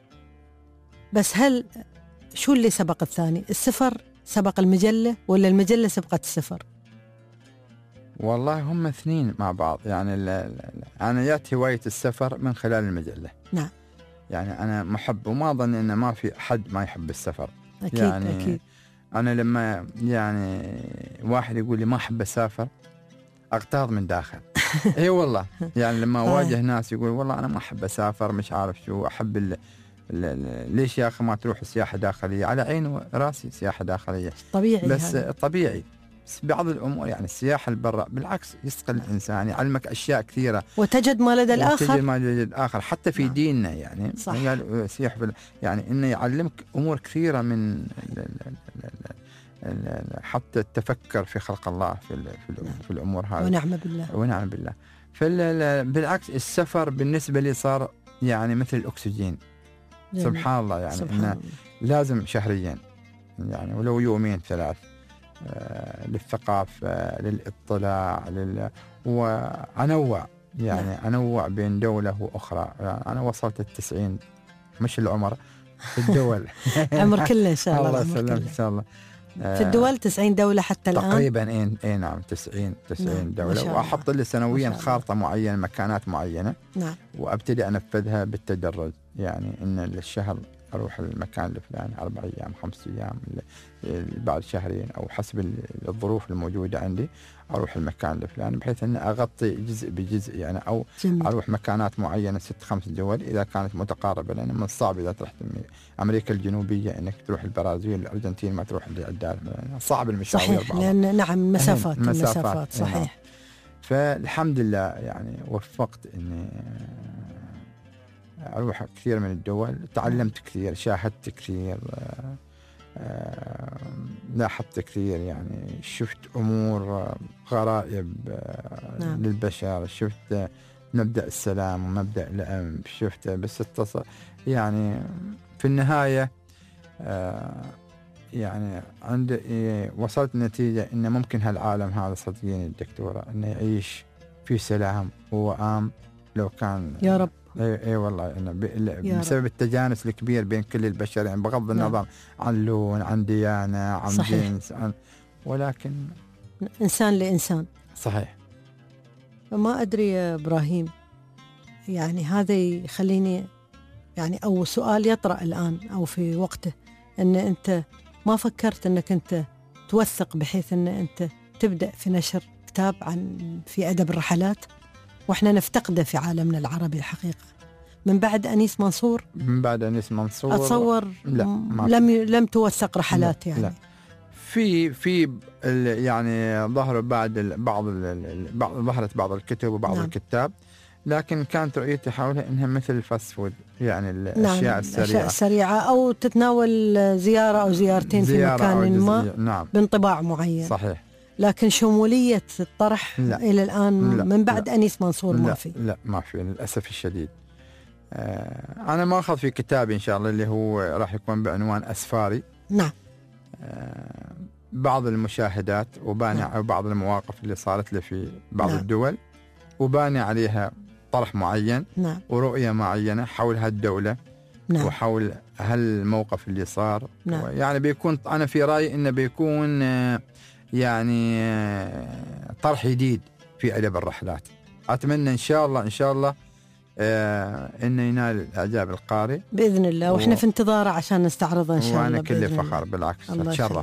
بس هل شو اللي سبق الثاني؟ السفر سبق المجلة ولا المجلة سبقت السفر؟ والله هم اثنين مع بعض. يعني ال ال أنا جات هواية السفر من خلال المجلة. نعم. يعني أنا محب، وما أظن إن ما في أحد ما يحب السفر. أكيد يعني أكيد. أنا لما يعني واحد يقول لي ما أحب أسافر أغتاظ من داخل. إيه والله. يعني لما أواجه ناس يقول والله أنا ما أحب أسافر، مش عارف شو أحب ال ال ليش يا أخي ما تروح سياحة داخلية؟ على عيني وراسي سياحة داخلية طبيعي، بس هذا. طبيعي. بس بعض الأمور يعني السياحة البراء بالعكس يثقل الإنسان، يعلمك أشياء كثيرة، وتجد ما لدى الآخر، وتجد ما لدى الآخر حتى في نعم. ديننا. يعني صح. سياحة يعني إنه يعلمك أمور كثيرة من ال ال ال حتى التفكر في خلق الله في في, نعم. في الأمور هذه. ونعم بالله. ونعم بالله. فبالعكس السفر بالنسبة لي صار يعني مثل الأكسجين. جميل. سبحان الله. يعني سبحان إنه الله. لازم شهريا يعني ولو يومين ثلاث آه للثقافة، للإطلاع، لل... وأنوع يعني نعم. أنوع بين دولة وأخرى. يعني أنا وصلت التسعين، مش العمر، في الدول. عمر كله إن شاء الله. الله يسلمك إن شاء الله. في الدول تسعين دولة حتى الآن تقريبا. إيه, إيه نعم تسعين تسعين دولة. وأحط لي سنويا خارطة معينة، مكانات معينة. نعم. وأبتدي أنفذها بالتدرج. يعني إن الشهر أروح المكان الفلاني أربع أيام خمس أيام، بعد شهرين أو حسب الظروف الموجودة عندي أروح المكان الفلاني، بحيث أن أغطي جزء بجزء. يعني أو جميل. أروح مكانات معينة ست خمس دول إذا كانت متقاربة، لأن من الصعب إذا تروح أمريكا الجنوبية إنك تروح البرازيل الأرجنتين ما تروح العدال، صعب المشاوير. صحيح، لأن نعم مسافات المسافات, المسافات صحيح. فالحمد لله يعني وفقت إني أروح كثير من الدول، تعلمت كثير، شاهدت كثير، لاحظت كثير، يعني شفت أمور غرائب نعم. للبشر. شفت مبدأ السلام ومبدأ الأمن، شفت بس اتصل يعني في النهاية يعني عند وصلت نتيجة إن ممكن هالعالم هذا صدقيني الدكتورة إنه يعيش في سلام ووئام لو كان يا رب. اي اي والله انه بسبب التجانس الكبير بين كل البشر، يعني بغض النظر نعم. عن لون، عن ديانه، عن صحيح. جنس، عن ولكن انسان لانسان. صحيح. فما ادري يا ابراهيم، يعني هذا يخليني يعني او سؤال يطرأ الان او في وقته، ان انت ما فكرت انك انت توثق بحيث ان انت تبدأ في نشر كتاب عن في ادب الرحلات، واحنا نفتقده في عالمنا العربي الحقيقة من بعد أنيس منصور. من بعد أنيس منصور أتصور لا لم ي... لم توثق رحلات. لا. يعني لا. في في يعني ظهر بعد بعض بعض ظهرت بعض الكتب وبعض نعم. الكتاب، لكن كانت رؤيتي حولها انها مثل الفاست فود، يعني الاشياء نعم. السريعه الاشياء السريعه او تتناول زياره او زيارتين زيارة في مكان أو ما نعم. بانطباع معين. صحيح. لكن شمولية الطرح لا. إلى الآن لا. من بعد لا. أنيس منصور لا. ما في. لا ما في للأسف الشديد. آه أنا ما أخذ في كتابي إن شاء الله اللي هو راح يكون بعنوان أسفاري. نعم. آه بعض المشاهدات وباني نعم. بعض المواقف اللي صارت لي في بعض نعم. الدول، وباني عليها طرح معين نعم. ورؤية معينة حول هالدولة نعم. وحول هالموقف اللي صار نعم. يعني بيكون أنا في رأيي إنه بيكون آه يعني طرح جديد في أدب الرحلات. أتمنى إن شاء الله إن شاء الله آه إنه ينال إعجاب القارئ بإذن الله، وإحنا و... في انتظاره عشان نستعرضه إن شاء الله. وأنا كل فخر بالعكس أتشرف.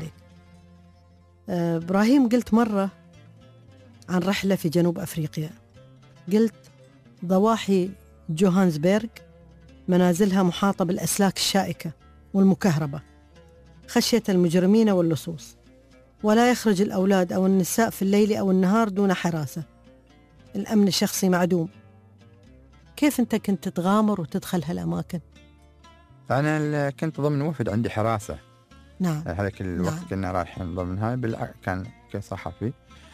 آه إبراهيم، قلت مرة عن رحلة في جنوب أفريقيا، قلت ضواحي جوهانسبرغ منازلها محاطة بالأسلاك الشائكة والمكهربة خشية المجرمين واللصوص، ولا يخرج الأولاد أو النساء في الليل أو النهار دون حراسة، الأمن الشخصي معدوم. كيف أنت كنت تغامر وتدخل هالأماكن؟ أنا كنت ضمن وفد عندي حراسة. نعم. هذاك الوقت نعم. كنا رايحين ضمنها بالع... كان كصحفي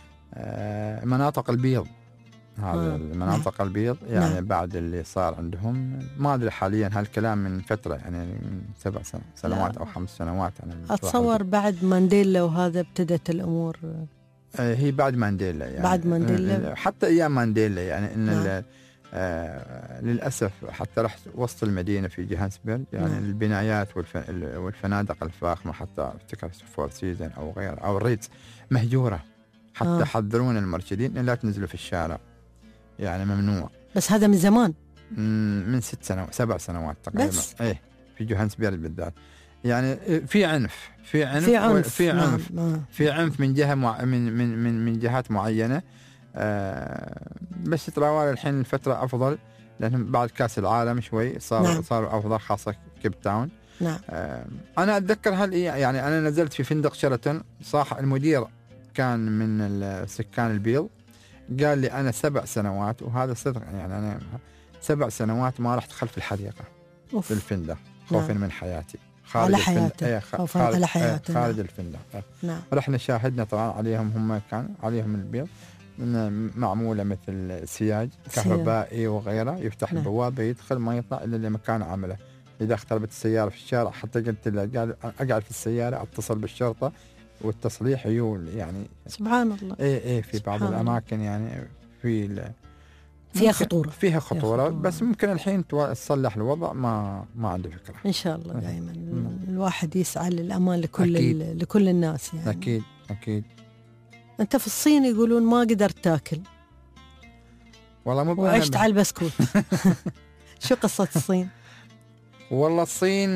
آه مناطق البيض، هذا آه. المناطق نعم. البيض يعني نعم. بعد اللي صار عندهم ما أدري حاليا هالكلام من فترة يعني من سبع سنوات لا. أو خمس سنوات. أنا أتصور بعد مانديلا وهذا ابتدت الأمور هي بعد مانديلا يعني بعد مانديلا حتى ايام مانديلا يعني ان نعم. آه للاسف حتى رحت وسط المدينه في جوهانسبرغ يعني نعم. البنايات والفنادق الفاخمه حتى افتكر فور سيزن او غير او ريتز مهجوره حتى آه. حذرون المرشدين ان لا تنزلوا في الشارع يعني ممنوع. بس هذا من زمان من ست سنوات سبع سنوات تقريبا بس. ايه في جوهانسبرغ بالذات يعني في عنف في عنف في عنف في عنف, نعم. في عنف من جهه مع من من من من جهات معينه. آه بس تراوال الحين الفتره افضل لأن بعد كاس العالم شوي صار نعم. صار افضل خاصه كيب تاون. نعم. آه انا اتذكر هل يعني انا نزلت في فندق شيراتون صح المدير كان من السكان البيض قال لي انا سبع سنوات وهذا صدق يعني انا سبع سنوات ما رحت خلف الحديقه أوف. في الفندق خوفا نعم. من حياتي على حياته خوفا على حياته خارج نعم. الفندق نعم. رحنا شاهدنا طبعا عليهم هم كان عليهم البيض معموله مثل سياج كهربائي وغيره يفتح نعم. البوابه يدخل ما يطلع الا لمكان عمله. اذا اختربت السياره في الشارع حتى قلت له اقعد في السياره اتصل بالشرطه والتصليح يول يعني سبحان الله. ايه ايه في بعض الاماكن يعني في فيها خطورة فيها خطورة بس ممكن الحين تصلح الوضع ما ما عنده فكرة إن شاء الله. دائما الواحد يسعى للأمان لكل لكل الناس يعني أكيد أكيد. أنت في الصين يقولون ما قدرت تاكل والله مو وعشت على البسكوت شو قصة الصين؟ والله الصين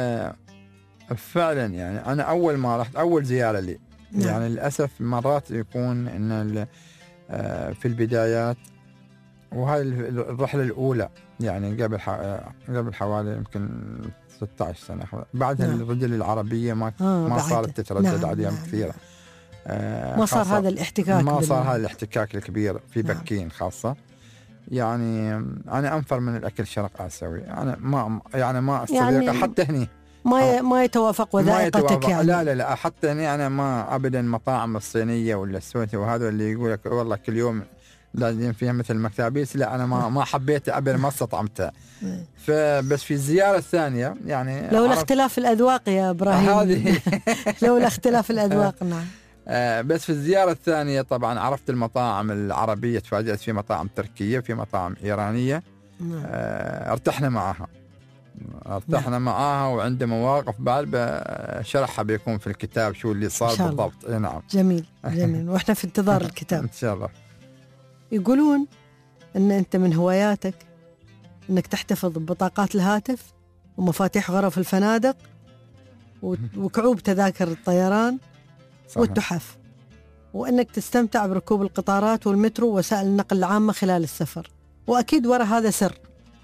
فعلا يعني أنا أول ما رحت أول زيارة لي نعم. يعني للأسف مرات يكون إن في البدايات وهاي الرحلة الأولى يعني قبل قبل حوالي يمكن ستة عشر سنة بعدها نعم. الرجل العربية ما آه ما صارت تتردد نعم عليها نعم كثيرة. آه ما صار هذا الاحتكاك ما صار هذا الاحتكاك الكبير في نعم. بكين خاصة يعني أنا أنفر من الأكل الشرق آسيوي أنا ما يعني ما أستطيع يعني حتى هني ما ما يتوافق وذائقتك يعني لا لا لا حتى هني أنا ما أبدا مطاعم الصينية ولا السويتي وهذا اللي يقول لك والله كل يوم لازم فيها مثل مكتابيس لا أنا ما ما حبيت أبدا ما استطعمتها. فبس في الزيارة الثانية يعني لو الاختلاف الأذواق يا إبراهيم هذه لو الاختلاف الأذواق نعم. آه بس في الزيارة الثانية طبعا عرفت المطاعم العربية تفاجأت في مطاعم تركية في مطاعم إيرانية آه ارتحنا معها ارتحنا نعم. معها وعنده مواقف بعد شرحها بيكون في الكتاب شو اللي صار بالضبط. نعم جميل جميل وإحنا في انتظار الكتاب إن شاء الله. يقولون أن أنت من هواياتك أنك تحتفظ ببطاقات الهاتف ومفاتيح غرف الفنادق وكعوب تذاكر الطيران صحيح. والتحف وأنك تستمتع بركوب القطارات والمترو ووسائل النقل العامة خلال السفر وأكيد وراء هذا سر.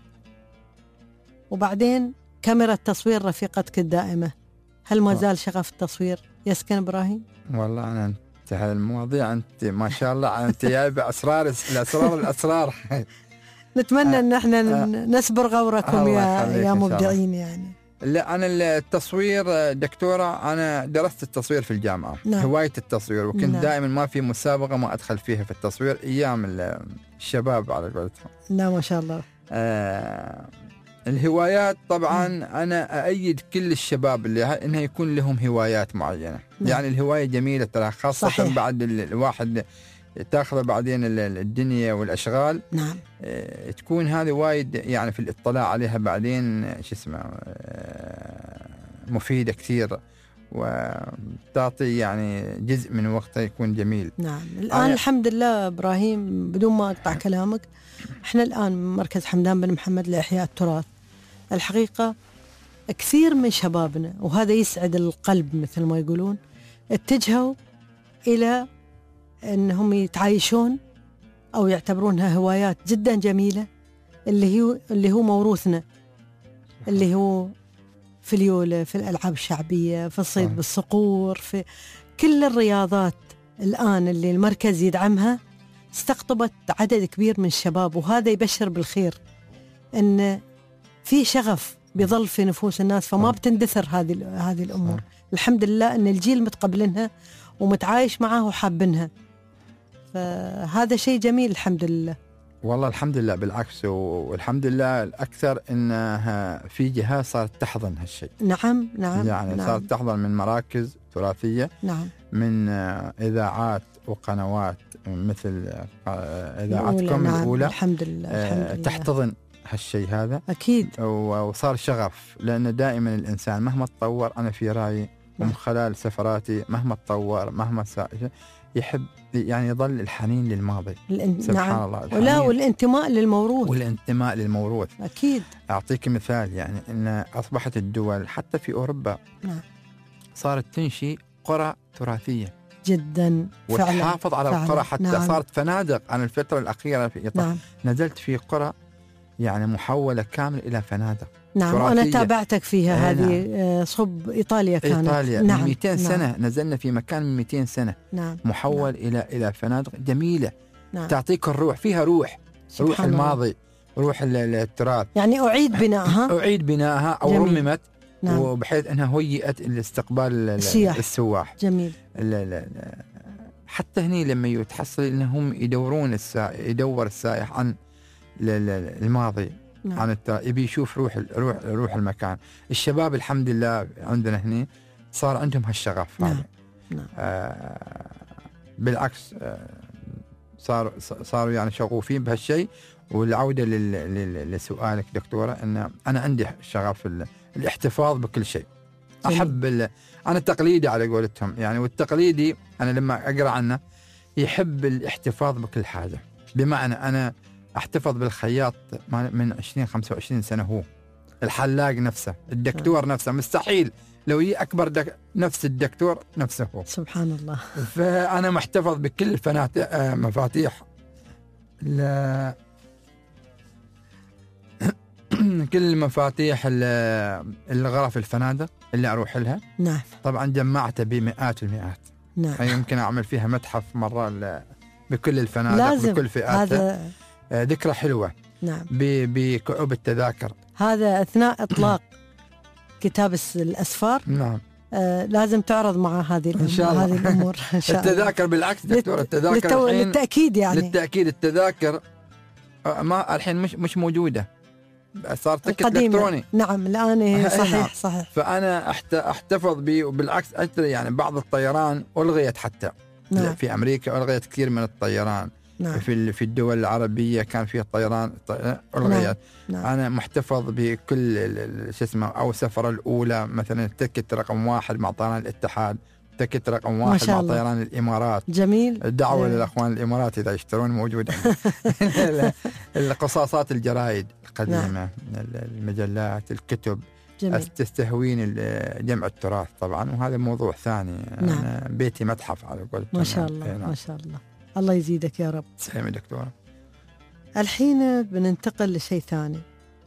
وبعدين كاميرا التصوير رفيقتك الدائمة هل ما زال شغف التصوير يسكن إبراهيم؟ والله أنا هذه المواضيع أنت ما شاء الله أنت جايبة أسرار الأسرار الأسرار نتمنى أن احنا نسبر غوركم يا يا مبدعين يعني. لا أنا التصوير دكتورة أنا درست التصوير في الجامعة نعم. هواية التصوير وكنت نعم. دائما ما في مسابقة ما أدخل فيها في التصوير أيام الشباب على قولتهم. لا ما شاء الله. آه الهوايات طبعا م. أنا أأيد كل الشباب اللي إنها يكون لهم هوايات معينة نعم. يعني الهواية جميلة ترى خاصة صحيح. بعد الواحد تاخذ بعدين الدنيا والأشغال نعم. اه تكون هذه وايد يعني في الاطلاع عليها بعدين شو اسمه اه مفيدة كثير وتعطي يعني جزء من وقتها يكون جميل. نعم الآن الحمد لله إبراهيم بدون ما أقطع كلامك إحنا الآن مركز حمدان بن محمد لإحياء التراث الحقيقة كثير من شبابنا وهذا يسعد القلب مثل ما يقولون اتجهوا إلى أنهم يتعايشون أو يعتبرونها هوايات جدا جميلة اللي هو اللي هو موروثنا اللي هو في اليولة في الألعاب الشعبية في الصيد بالصقور في كل الرياضات الآن اللي المركز يدعمها استقطبت عدد كبير من الشباب وهذا يبشر بالخير أن في شغف بيظل في نفوس الناس فما بتندثر هذه هذه الأمور. الحمد لله أن الجيل متقبلنها ومتعايش معها وحابنها فهذا شيء جميل الحمد لله. والله الحمد لله بالعكس والحمد لله الأكثر إنها في جهات صارت تحضن هالشيء. نعم نعم يعني نعم. صارت تحضن من مراكز تراثية نعم من إذاعات وقنوات مثل إذاعتكم نعم. الأولى الحمد لله. الحمد لله. تحتضن هالشيء هذا أكيد، وصار شغف، لأن دائما الإنسان مهما تطور، أنا في رأيي ومن خلال سفراتي مهما تطور مهما سائل يحب يعني يظل الحنين للماضي. الان... سبحان نعم. الله. ولا والانتماء للموروث. والانتماء للموروث أكيد. أعطيك مثال، يعني أن أصبحت الدول حتى في أوروبا نعم. صارت تنشي قرى تراثية جدا، وتحافظ على فعلا. القرى حتى نعم. صارت فنادق. أنا الفترة الأخيرة في إيطاليا نعم. نزلت في قرى يعني محولة كامل إلى فنادق. نعم، تراثية. وأنا تابعتك فيها. آه هذه نعم. صوب إيطاليا كانت. إيطاليا نعم. من مئتين نعم. سنة نزلنا في مكان من مئتين سنة. نعم. محول نعم. إلى إلى فنادق جميلة. نعم. تعطيك الروح، فيها روح، روح الماضي، روح التراث. يعني أعيد بنائها أعيد بنائها أو جميل. رممت. نعم. وبحيث أنها هيئت الاستقبال السياح. السواح. جميل. لا لا لا. حتى هني لما يتحصل انهم يدورون السائح، يدور السائح عن الماضي. نعم. عن الت... يبي يشوف روح روح روح المكان. الشباب الحمد لله عندنا هني صار عندهم هالشغف. نعم. هذا نعم. آه بالعكس، آه صار صاروا يعني شغوفين بهالشيء. والعوده لل... لل... لسؤالك دكتوره، ان انا عندي شغف ال... الاحتفاظ بكل شيء. احب ال... انا التقليدي على قولتهم يعني، والتقليدي انا لما اقرا عنه يحب الاحتفاظ بكل حاجه. بمعنى انا احتفظ بالخياط من عشرين خمسة وعشرين سنه، هو الحلاق نفسه، الدكتور م. نفسه، مستحيل لو يجي اكبر دك... نفس الدكتور نفسه هو. سبحان الله. فانا محتفظ بكل الفناتح مفاتيح ل... كل مفاتيح الغرف الفنادق اللي أروح لها. نعم. طبعا جمعتها بمئات المئات. نعم. يمكن أعمل فيها متحف مرة بكل الفنادق لازم. بكل فئاتها. هذا ذكرى حلوة. نعم. بكعوب التذاكر. هذا أثناء إطلاق كتاب الأسفار. نعم. آه لازم تعرض مع هذه إن شاء الله. هذه الأمور. إن شاء الله. التذاكر بالعكس دكتور، التذاكر للتو... الحين للتأكيد يعني. للتأكيد التذاكر ما الحين مش مش موجودة، صار تكت إلكتروني. نعم الآن صحيح. نعم. صحيح. فأنا أحتفظ به، وبالعكس أشتري يعني بعض الطيران ألغيت حتى. نعم. في أمريكا ألغيت كثير من الطيران. نعم. في في الدول العربية كان فيها الطيران ألغيت. نعم. نعم. أنا محتفظ بكل شو اسمه، أو سفرة الأولى مثلا تكت رقم واحد مع طيران الاتحاد، تكت رقم واحد مع طيران الإمارات. جميل. الدعوة جميل. للأخوان الإمارات إذا يشترون موجودة. القصاصات الجرايد القديمة. نعم. المجلات، الكتب. جميل. تستهوين جمع التراث طبعا، وهذا موضوع ثاني. نعم. أنا بيتي متحف على قولتهم. ما شاء الله. نعم. ما شاء الله، الله يزيدك يا رب. سلامي دكتورة. الحين بننتقل لشيء ثاني.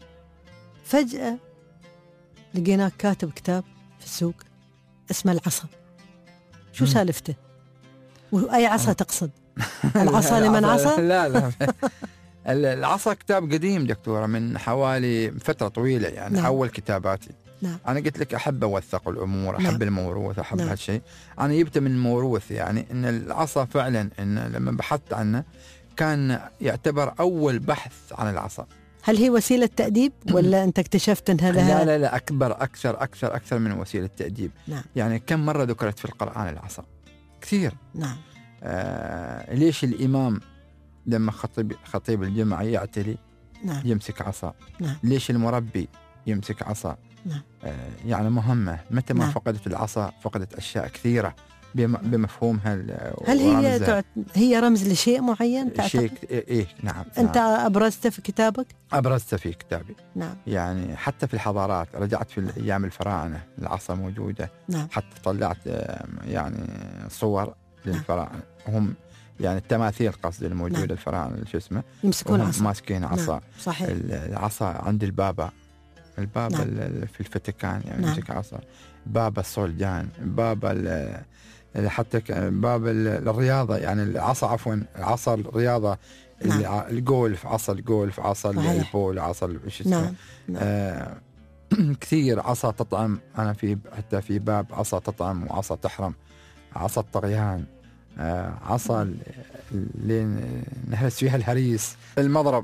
فجأة لقيناك كاتب كتاب في السوق اسمه العصا. شو سالفته؟ وأي عصا تقصد؟ العصا لمن عصا؟ لا لا العصا كتاب قديم دكتورة، من حوالي فترة طويلة يعني. نعم. أول كتاباتي. نعم. أنا قلت لك أحب أوثق الأمور، أحب نعم. الموروث، أحب نعم. هالشيء. أنا جبت من الموروث يعني، إن العصا فعلا إن لما بحثت عنه كان يعتبر أول بحث عن العصا. هل هي وسيلة تأديب ولا أنت اكتشفت أنها لها؟ لا لا لا أكبر أكثر أكثر أكثر من وسيلة تأديب. نعم. يعني كم مرة ذكرت في القرآن العصا؟ كثير. نعم. آه ليش الإمام لما خطيب خطيب الجمعة يعتلي نعم. يمسك عصا؟ نعم. ليش المربي يمسك عصا؟ نعم. آه يعني مهمة. متى ما نعم. فقدت العصا فقدت أشياء كثيرة بمفهومها. هل هي تعت... هي رمز لشيء معين تعتقد؟ شيء إيه نعم. أنت نعم. أبرزته في كتابك؟ أبرزته في كتابي. نعم. يعني حتى في الحضارات رجعت في أيام الفراعنة العصا موجودة. نعم. حتى طلعت يعني صور للفراعنة. نعم. هم يعني التماثيل قصدي الموجودة. نعم. الفراعنة شو اسمه يمسكون عصا، ماسكين عصا. نعم. صحيح. العصا عند البابا البابا نعم. في الفاتيكان يعني يمسك نعم. عصا. بابا الصولجان، بابا حتى باب الرياضة يعني العصا، عفوا عصا الرياضة. نعم. الجولف، عصا الجولف، عصا البول، عصا شو اسمه. نعم. نعم. آه كثير. عصا تطعم، أنا في حتى في باب عصا تطعم وعصا تحرم، عصا الطغيان، آه عصا اللي نهرس فيها الهريس، المضرب.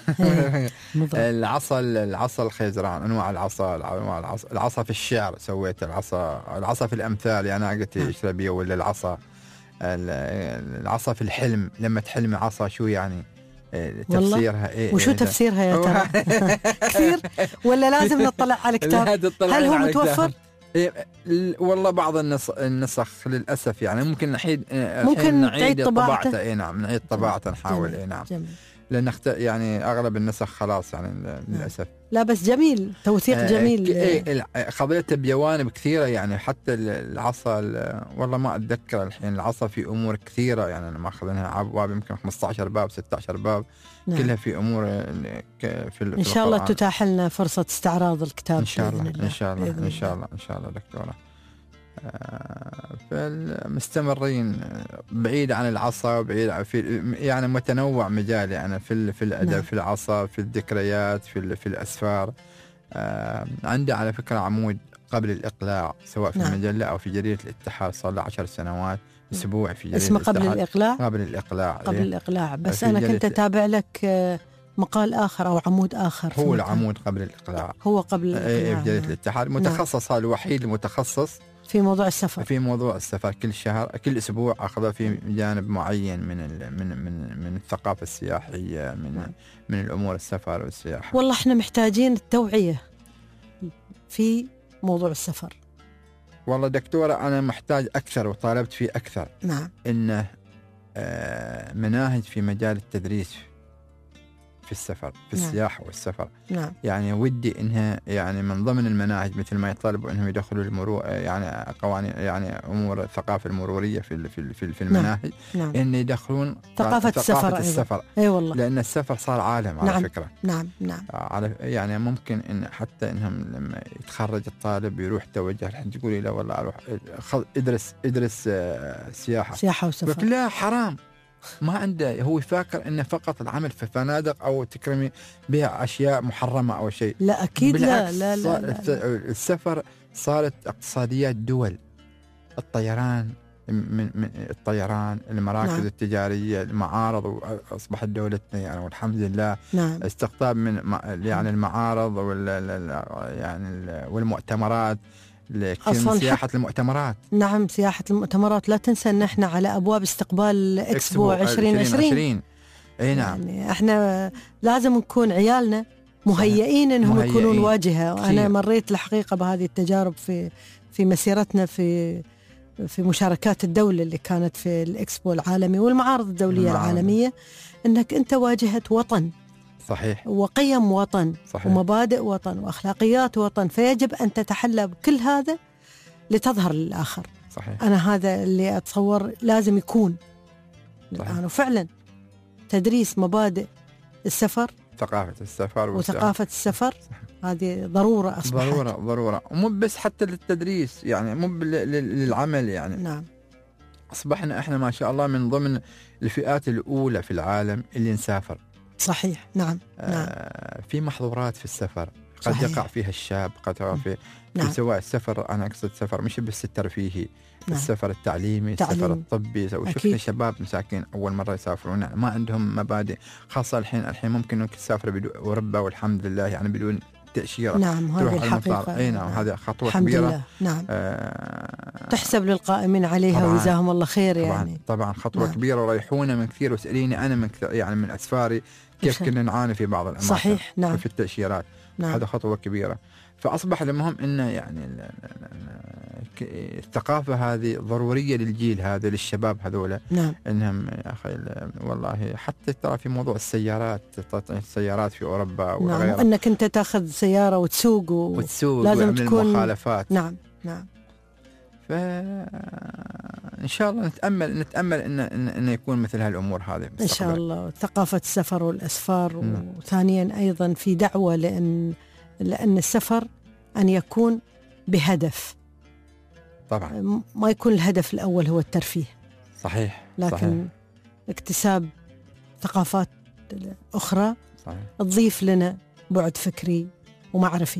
العصا العصا الخيزران، انواع العصا انواع العصا العصا في الشعر سويت العصا العصا في الامثال يعني قلت اشربيه ولا العصا العصا في الحلم، لما تحلم عصا شو يعني تفسيرها إيه؟ وشو إيه تفسيرها يا ترى؟ كثير ولا لازم نطلع على الكتاب؟ هل هو متوفر؟ إيه والله بعض النسخ, النسخ للأسف يعني ممكن نحيد ممكن نعيد طباعته. طباعته. إيه نعم نعيد طباعته نحاول. إيه نعم جميل. لأن يعني أغلب النسخ خلاص يعني للأسف. لا بس جميل توثيق جميل. إيه خضيته بجوانب كثيرة يعني حتى العصا والله ما أتذكر الحين. العصا في أمور كثيرة يعني أنا ماخذينها أبواب يمكن خمسة عشر باب ستة عشر باب. نعم. كلها في أمور في, في إن شاء الله تتاح لنا فرصة استعراض الكتاب إن شاء الله إن شاء الله إن شاء الله إن شاء الله دكتورة. فالمستمرين بعيد عن العصا وبعيد في يعني متنوع مجالي أنا في في الأدب. نعم. في العصا في الذكريات في في الأسفار. عندي على فكرة عمود قبل الإقلاع سواء في نعم. المجلة أو في جريدة الاتحاد صار له عشر سنوات أسبوع في جريدة اسمه قبل الإقلاع. قبل الإقلاع قبل الإقلاع بس أنا كنت أتابع لك مقال آخر أو عمود آخر. هو العمود قبل الإقلاع. هو قبل الإقلاع في جريدة الاتحاد متخصص. نعم. الوحيد المتخصص في موضوع السفر. في موضوع السفر كل شهر كل أسبوع أخذه في جانب معين من من من من الثقافة السياحية من من الأمور السفر والسياحة. والله إحنا محتاجين التوعية في موضوع السفر. والله دكتورة أنا محتاج أكثر وطالبت فيه أكثر. نعم. إنه مناهج في مجال التدريس في السفر في نعم. السياحة والسفر. نعم. يعني ودي إنها يعني من ضمن المناهج مثل ما يطالبوا إنهم يدخلوا المرور يعني قوانين يعني أمور الثقافة المرورية في في في, في المناهج. نعم. إن يدخلون ثقافة السفر. السفر. أي والله. لأن السفر صار عالم على نعم. فكرة. نعم نعم. على يعني ممكن إن حتى إنهم لما يتخرج الطالب يروح توجه الحين تقولي لا والله أروح ادرس ادرس سياحة. سياحة وسفر. لا حرام. ما عنده هو يفكر إنه فقط العمل في فنادق أو تكرمي بها أشياء محرمة أو شيء. لا أكيد لا لا, لا, لا, لا. السفر صارت اقتصاديات دول. الطيران من, من الطيران المراكز نعم. التجارية المعارض أصبحت دولتنا يعني والحمد لله. نعم. استقطاب من يعني المعارض وال يعني والمؤتمرات لكن سياحة المؤتمرات. نعم سياحة المؤتمرات. لا تنسى أن احنا على أبواب استقبال إكسبو عشرين عشرين. اي نعم. يعني احنا لازم نكون عيالنا مهيئين انهم مهيئين. يكونون واجهة. وأنا مريت الحقيقة بهذه التجارب في في مسيرتنا في في مشاركات الدولة اللي كانت في الإكسبو العالمي والمعارض الدولية المعارض. العالمية أنك أنت واجهة وطن. صحيح. وقيم وطن. صحيح. ومبادئ وطن وأخلاقيات وطن. فيجب أن تتحلى بكل هذا لتظهر للآخر. صحيح. أنا هذا اللي أتصور لازم يكون الآن. وفعلا تدريس مبادئ السفر ثقافة السفر وثقافة السفر هذه ضرورة أصبحت. ضرورة ضرورة ومو بس حتى للتدريس يعني مو للعمل يعني. نعم. أصبحنا إحنا ما شاء الله من ضمن الفئات الأولى في العالم اللي نسافر. صحيح. نعم. آه نعم. في محظورات في السفر قد صحيح. يقع فيها الشاب قد يقع فيه نعم. سواء السفر أنا أقصد سفر مش بس الترفيهي. نعم. السفر التعليمي تعليم. السفر الطبي. وشفنا شباب مساكين أول مرة يسافرون يعني ما عندهم مبادئ خاصة الحين الحين ممكن إنك تسافر بدون أوروبا والحمد لله يعني بدون تأشيرة. نعم هذه الحقيقة. أي نعم هذه خطوة كبيرة. لله. نعم. آه تحسب للقائمين عليها وجزاهم الله خير طبعاً يعني. طبعا خطوة نعم. كبيرة وريحونا من كثير وسأليني أنا من كثير يعني من أسفاري كيف كنا نعاني في بعض الأماكن. صحيح. نعم. في التأشيرات. نعم. هذا خطوة كبيرة. فأصبح المهم إنه يعني الثقافة هذه ضرورية للجيل هذا للشباب هذولا. نعم. إنهم يا أخي والله حتى ترى في موضوع السيارات السيارات في أوروبا وغيرها. نعم. أنك أنت تأخذ سيارة وتسوق و... وتسوق لازم تكون مخالفات. نعم. نعم. فإن شاء الله نتأمل نتأمل إن إن, إن يكون مثل هالأمور هذه إن شاء الله. ثقافة السفر والأسفار. م. وثانيا أيضا في دعوة لأن لأن السفر أن يكون بهدف. طبعا ما يكون الهدف الأول هو الترفيه. صحيح. لكن صحيح. اكتساب ثقافات أخرى صحيح. تضيف لنا بعد فكري ومعرفي.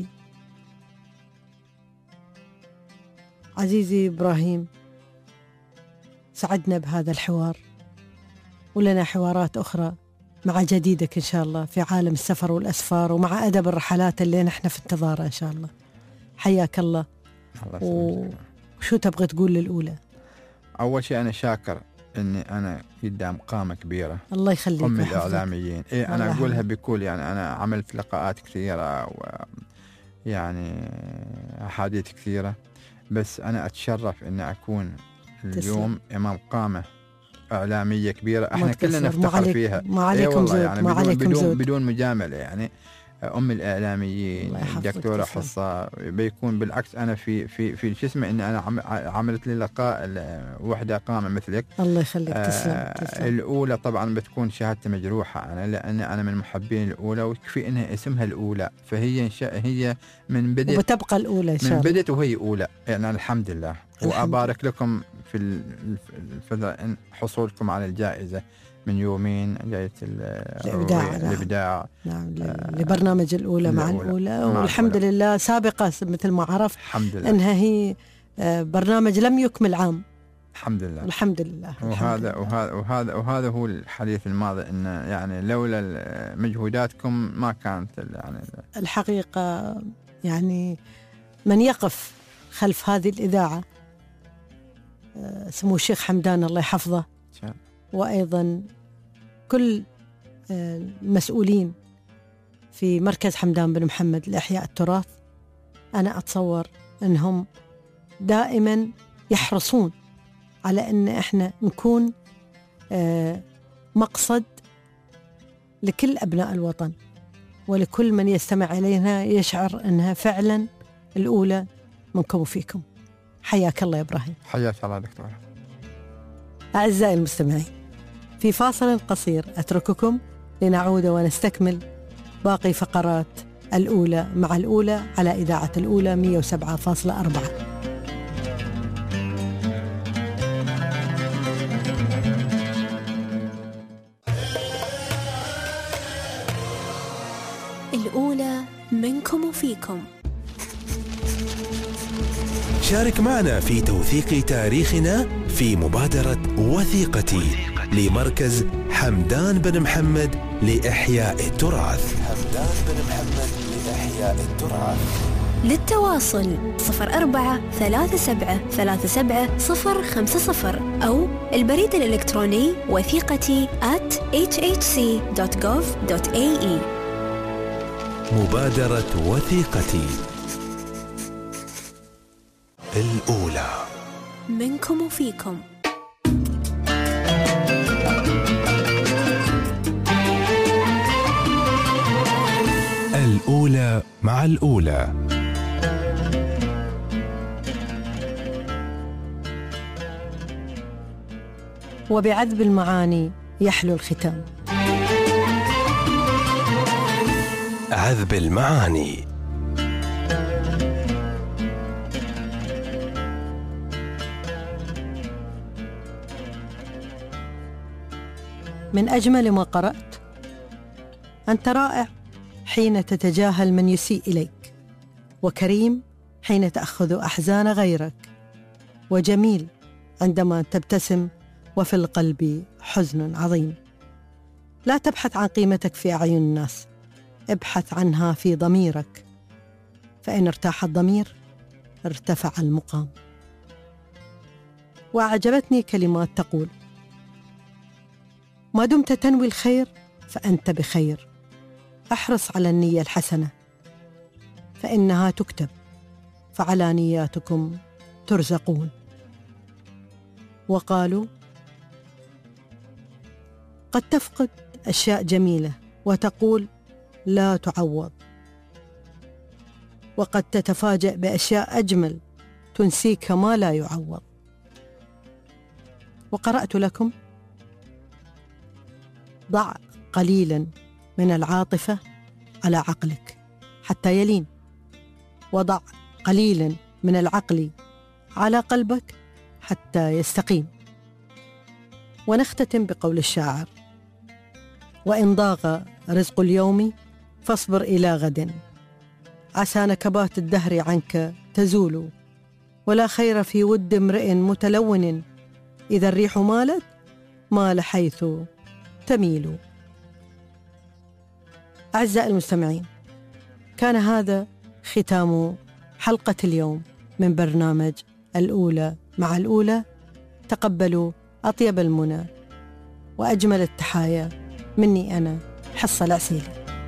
عزيزي إبراهيم سعدنا بهذا الحوار ولنا حوارات أخرى مع جديدك إن شاء الله في عالم السفر والأسفار ومع أدب الرحلات اللي نحن في انتظارها إن شاء الله. حياك الله. الله و... وشو تبغى تقول للأولى؟ أول شيء أنا شاكر إني أنا قدام قامة كبيرة، الله يخليك، أم الإعلاميين. إيه أنا أقولها بكل، يعني أنا عملت لقاءات كثيرة ويعني أحاديث كثيرة، بس أنا أتشرف إني أكون اليوم تسلم. إمام قامة إعلامية كبيرة احنا كلنا نفتخر فيها. ما عليكم زود، يعني ما بدون, عليكم بدون, زود. بدون مجاملة، يعني أم الإعلاميين الدكتورة حصة بيكون بالعكس. أنا في في في شو اسمه إن أنا عملت لي لقاء وحدة قامة مثلك، الله يخليك. آه تسلم. تسلم. الأولى طبعا بتكون شهادتي مجروحة أنا، لأن أنا من محبين الأولى، ويكفي إنها اسمها الأولى، فهي هي من بدت وبتبقى الأولى إن شاء الله، من بدت وهي أولى يعني. الحمد لله. وأبارك لكم في الفترة إن حصولكم على الجائزة من يومين، جائزة الإبداع. الإبداع نعم. آه لبرنامج الأولى مع الأولى، والحمد الأولى. لله سابقة مثل ما عرفت الحمد لله أنها هي برنامج لم يكمل عام. الحمد لله. الحمد لله. وهذا وهذا وهذا وهذا هو الحديث الماضي، إن يعني لولا مجهوداتكم ما كانت يعني الحقيقة. يعني من يقف خلف هذه الإذاعة سمو الشيخ حمدان الله يحفظه، وأيضا كل المسؤولين في مركز حمدان بن محمد لإحياء التراث، أنا أتصور أنهم دائما يحرصون على أن إحنا نكون مقصد لكل أبناء الوطن، ولكل من يستمع إلينا يشعر أنها فعلا الأولى منكم وفيكم. حياك الله يا إبراهيم. حياك الله دكتور. أعزائي المستمعين، في فاصل قصير أترككم لنعود ونستكمل باقي فقرات الأولى مع الأولى على إذاعة الأولى مئة وسبعة فاصلة أربعة. الأولى منكم وفيكم. شارك معنا في توثيق تاريخنا في مبادرة وثيقتي لمركز حمدان بن محمد لإحياء التراث. حمدان بن محمد لإحياء التراث. للتواصل صفر أربعة ثلاثة سبعة ثلاثة سبعة صفر خمسة صفر أو البريد الإلكتروني وثيقتي at h h c dot gov dot a e. مبادرة وثيقتي الأولى منكم وفيكم. الأولى مع الأولى. وبعذب المعاني يحلو الختام. عذب المعاني. من أجمل ما قرأت: أنت رائع حين تتجاهل من يسيء إليك، وكريم حين تأخذ أحزان غيرك، وجميل عندما تبتسم وفي القلب حزن عظيم. لا تبحث عن قيمتك في أعين الناس، ابحث عنها في ضميرك، فإن ارتاح الضمير ارتفع المقام. وأعجبتني كلمات تقول: ما دمت تنوي الخير فأنت بخير، احرص على النية الحسنة فإنها تكتب، فعلى نياتكم ترزقون. وقالوا: قد تفقد أشياء جميلة وتقول لا تعوض، وقد تتفاجأ بأشياء أجمل تنسيك ما لا يعوض. وقرأت لكم: ضع قليلا من العاطفة على عقلك حتى يلين، وضع قليلا من العقل على قلبك حتى يستقيم. ونختتم بقول الشاعر: وإن ضاق رزق اليوم فاصبر إلى غد، عسى نكبات الدهر عنك تزول، ولا خير في ود امرئ متلون، إذا الريح مالت مال حيث تميل. أعزائي المستمعين، كان هذا ختام حلقة اليوم من برنامج الأولى مع الأولى تقبلوا أطيب المنى وأجمل التحايا مني أنا، حصة العسيلي.